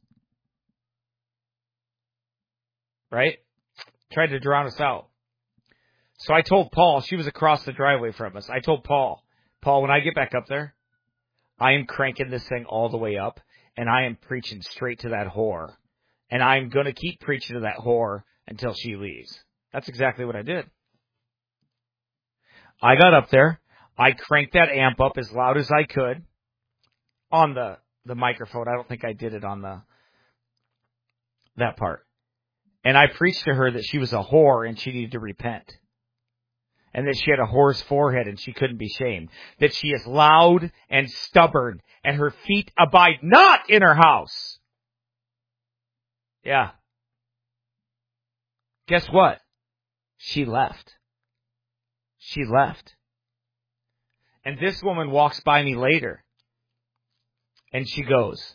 Right? Tried to drown us out. So I told Paul, she was across the driveway from us. I told Paul, when I get back up there, I am cranking this thing all the way up and I am preaching straight to that whore. And I'm going to keep preaching to that whore until she leaves. That's exactly what I did. I got up there. I cranked that amp up as loud as I could on the microphone. I don't think I did it on that part. And I preached to her that she was a whore and she needed to repent. And that she had a whore's forehead and she couldn't be shamed. That she is loud and stubborn and her feet abide not in her house. Yeah. Guess what? She left. She left. And this woman walks by me later. And she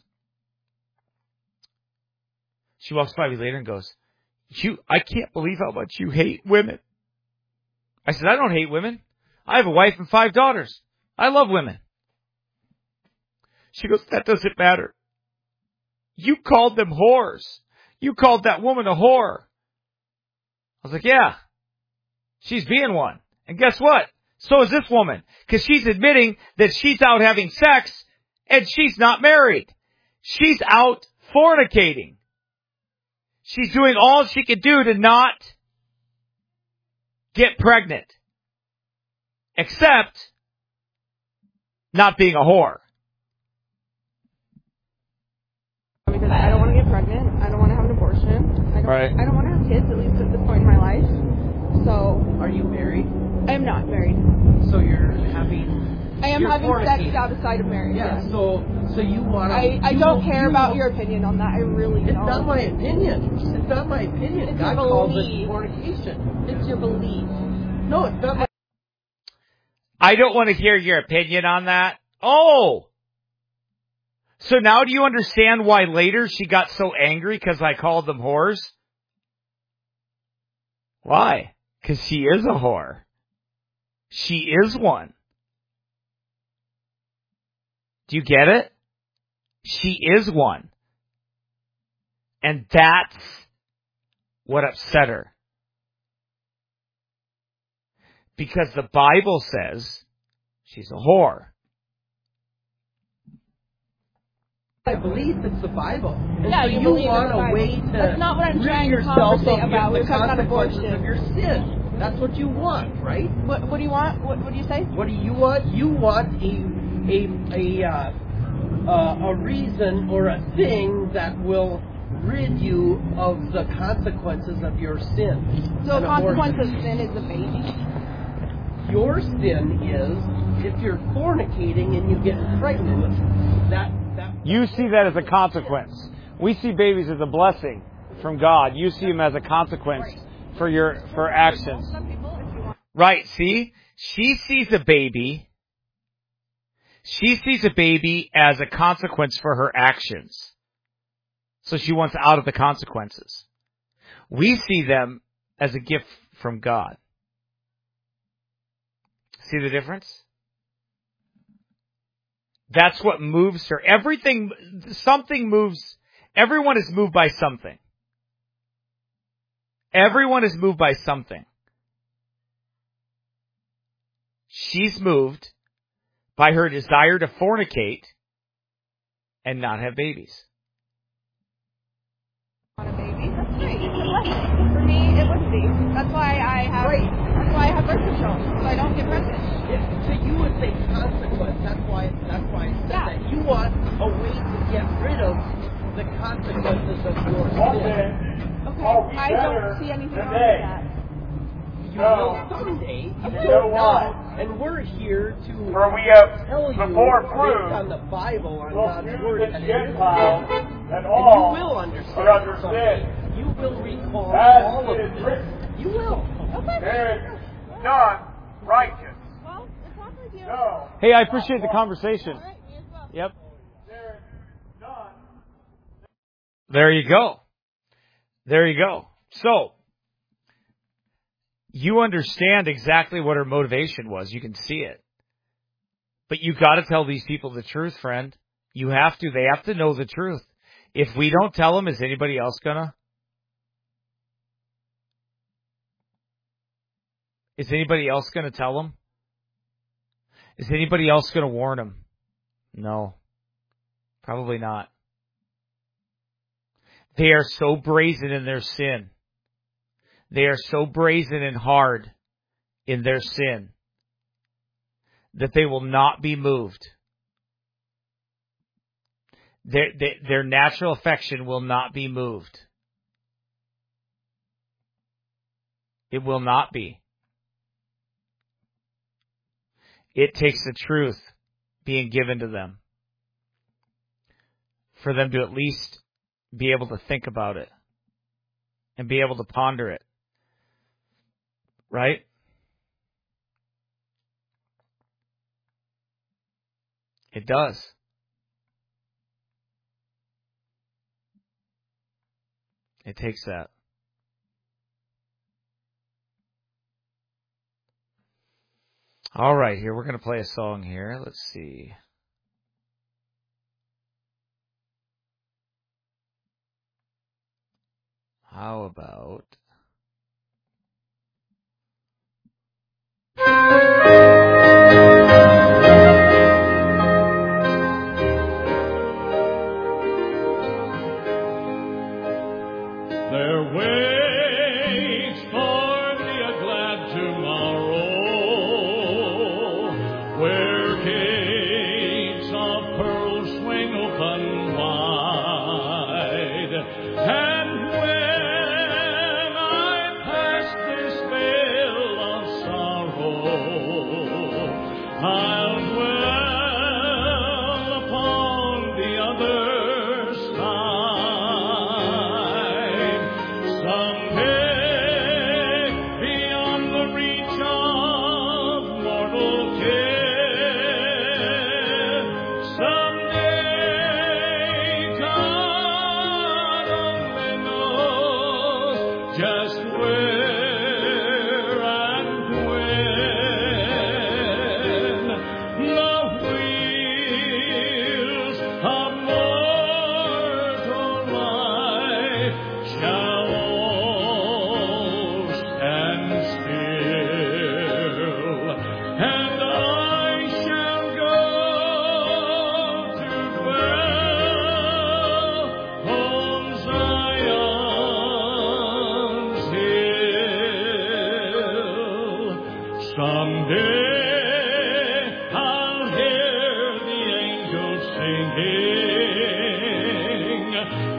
walks by me later and goes, I can't believe how much you hate women. I said, I don't hate women. I have a wife and 5 daughters. I love women. She goes, that doesn't matter. You called them whores. You called that woman a whore. I was like, yeah, she's being one. And guess what? So is this woman. Because she's admitting that she's out having sex and she's not married. She's out fornicating. She's doing all she can do to not get pregnant. Except not being a whore. Because I don't want to get pregnant. I don't want to have an abortion. I don't want to have kids, at least at this point in my life. So. Are you married? I am not married. So you're having. I am having sex outside of marriage. Yeah. So you want to. I don't care about your opinion on that. I really don't. It's not my opinion. It's not my opinion. It's God your calls belief. it fornication. It's your belief. No, it's not my. I don't want to hear your opinion on that. Oh! So now do you understand why later she got so angry because I called them whores? Why? Because she is a whore. She is one. Do you get it? She is one. And that's what upset her. Because the Bible says she's a whore. I believe it's the Bible. And yeah, so you want a way to That's not what I'm trying to yourself conversate of about. the We're talking about consequences abortion. of your sin. That's what you want, right? What do you want? What do you say? What do you want? You want a reason or a thing that will rid you of the consequences of your sin. So a consequence of sin is a baby? Your sin is if you're fornicating and you get pregnant. You see that as a consequence. We see babies as a blessing. from God. You see them as a consequence for actions. Right, see? She sees a baby. She sees a baby as a consequence for her actions. So she wants out of the consequences. We see them as a gift from God. See the difference? That's what moves her. Something moves. Everyone is moved by something. Everyone is moved by something. She's moved by her desire to fornicate and not have babies. Want a baby? That's great. For me, it wouldn't be. That's why I have birth control, so I don't get pregnant. So you would say consequence. That's why I said that. You want a way to get rid of the consequences of your sin. Okay, I don't see anything wrong with that. You will someday. You will not. And we're here to tell you, based on the Bible, on God's Word, that it is sin. And you will understand someday. You will recall all of this. You will. There is none righteous. Well, it's not for you. No. Hey, I appreciate the conversation. All right, me as well. Yep. There you go. There you go. So, you understand exactly what her motivation was. You can see it. But you got to tell these people the truth, friend. You have to. They have to know the truth. If we don't tell them, is anybody else gonna? Is anybody else gonna tell them? Is anybody else gonna warn them? No. Probably not. They are so brazen in their sin. They are so brazen and hard in their sin that they will not be moved. Their natural affection will not be moved. It will not be. It takes the truth being given to them for them to at least be able to think about it and be able to ponder it. Right? It does. It takes that. All right, here, we're going to play a song here. Let's see. How about... There waits for me a glad tomorrow, where gates of pearl swing open wide, and when I pass this vale of sorrow, I'll dwell upon the other side. Someday, beyond the reach of mortal care, someday, God only knows just where and when the wheels of mortal life shall all stand still, and I shall go to dwell on Zion's hill. Someday I'll hear the angels singing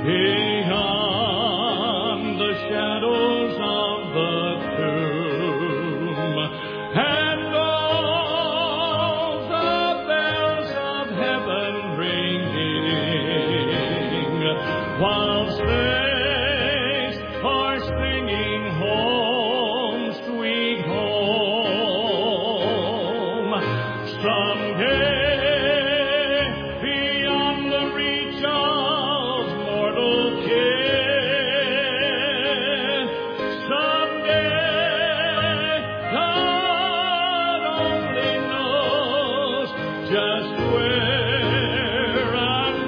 beyond the shadows of the tomb, and all the bells of heaven ringing, whilst they someday, beyond the reach of mortal ken. Someday, God only knows just where and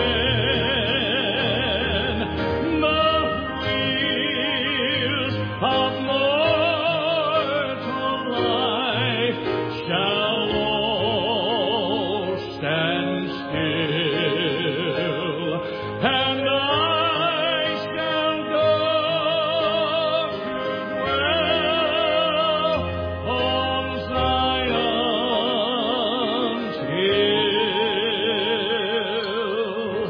when. The wheels of mortal life shall all stand still, and I shall go to dwell on Zion's hill.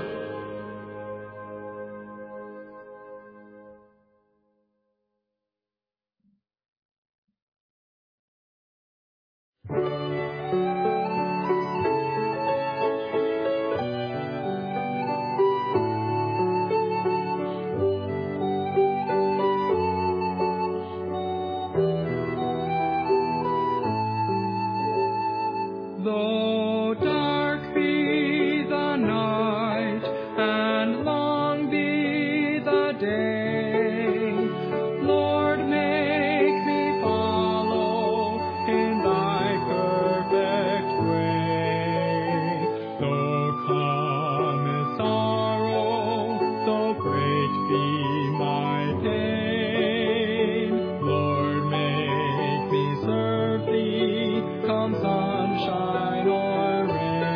Though dark be the night and long be the day, Lord, make me follow in thy perfect way. Though cometh sorrow, though great be my pain, Lord, make me serve thee, come sunshine or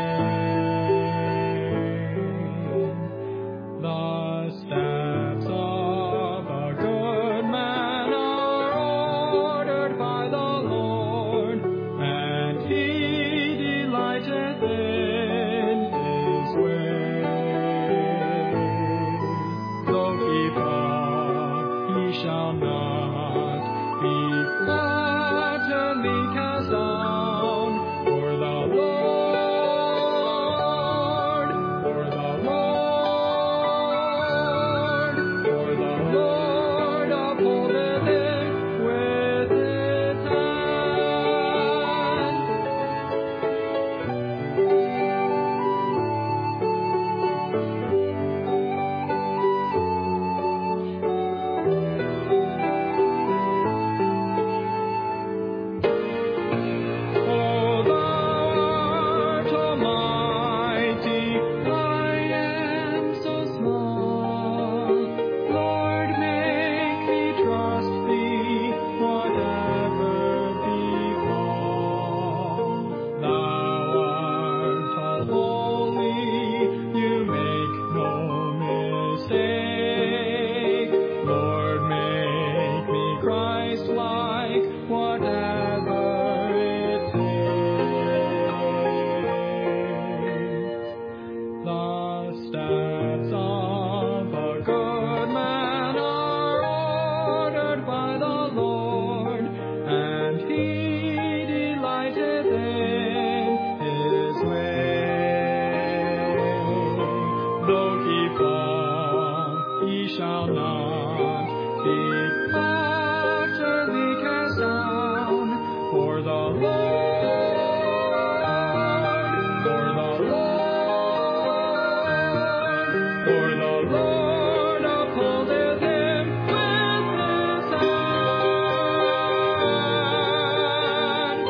rain. The steps of a good man are ordered by the Lord, and he delighteth in his way. Though he fall, he shall not be utterly cast down, for the Lord, for the Lord, for the Lord upholdeth him with his hand. O thou art almighty, I am so small. Lord, make me trust thee, whatever befall. Thou art all holy, you make no mistake. Lord, make me Christ-like, whatever it takes. The steps of a good man are ordered by the Lord, and he delighteth in his way. Though he fall, he shall not be utterly cast down, for the Lord, for the Lord, for the Lord upholdeth him with his hand.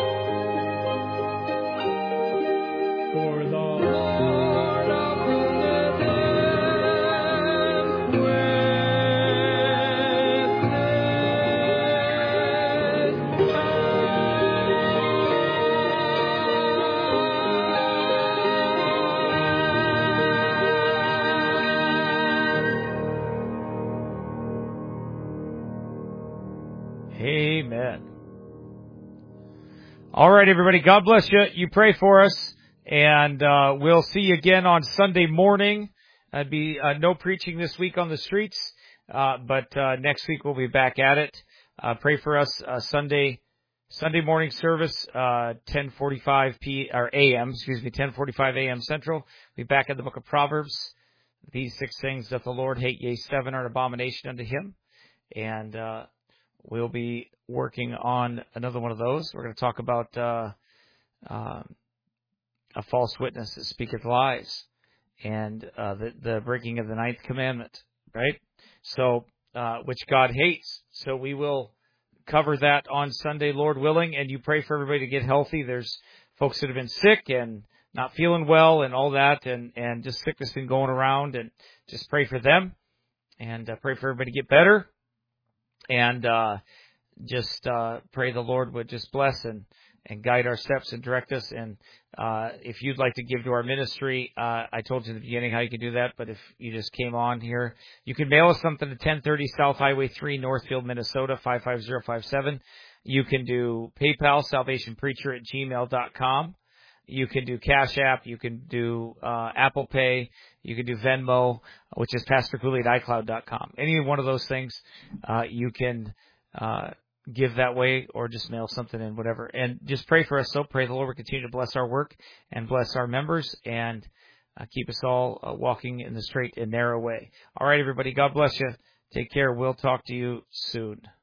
For the Lord upholdeth him with his Amen. All right, everybody. God bless you. You pray for us, and we'll see you again on Sunday morning. There'll be no preaching this week on the streets, but next week we'll be back at it. Pray for us. Sunday morning service, 10:45 a.m. 10:45 a.m. Central. Be back in the book of Proverbs. These 6 things doth the Lord hate, yea, 7 are an abomination unto him. And we'll be working on another one of those. We're going to talk about a false witness that speaketh lies, and the breaking of the 9th commandment, right? So, which God hates. So we will cover that on Sunday, Lord willing, and you pray for everybody to get healthy. There's folks that have been sick and not feeling well and all that, and just sickness been going around, and just pray for them, and pray for everybody to get better, and just pray the Lord would just bless and guide our steps and direct us. And if you'd like to give to our ministry, I told you in the beginning how you can do that, but if you just came on here, you can mail us something to 1030 South Highway 3, Northfield, Minnesota, 55057. You can do PayPal, salvationpreacher@gmail.com. You can do Cash App. You can do Apple Pay. You can do Venmo, which is Pastor Cooley at iCloud.com. Any one of those things, you can give that way, or just mail something in, whatever. And just pray for us. So pray the Lord will continue to bless our work and bless our members, and keep us all walking in the straight and narrow way. All right, everybody. God bless you. Take care. We'll talk to you soon.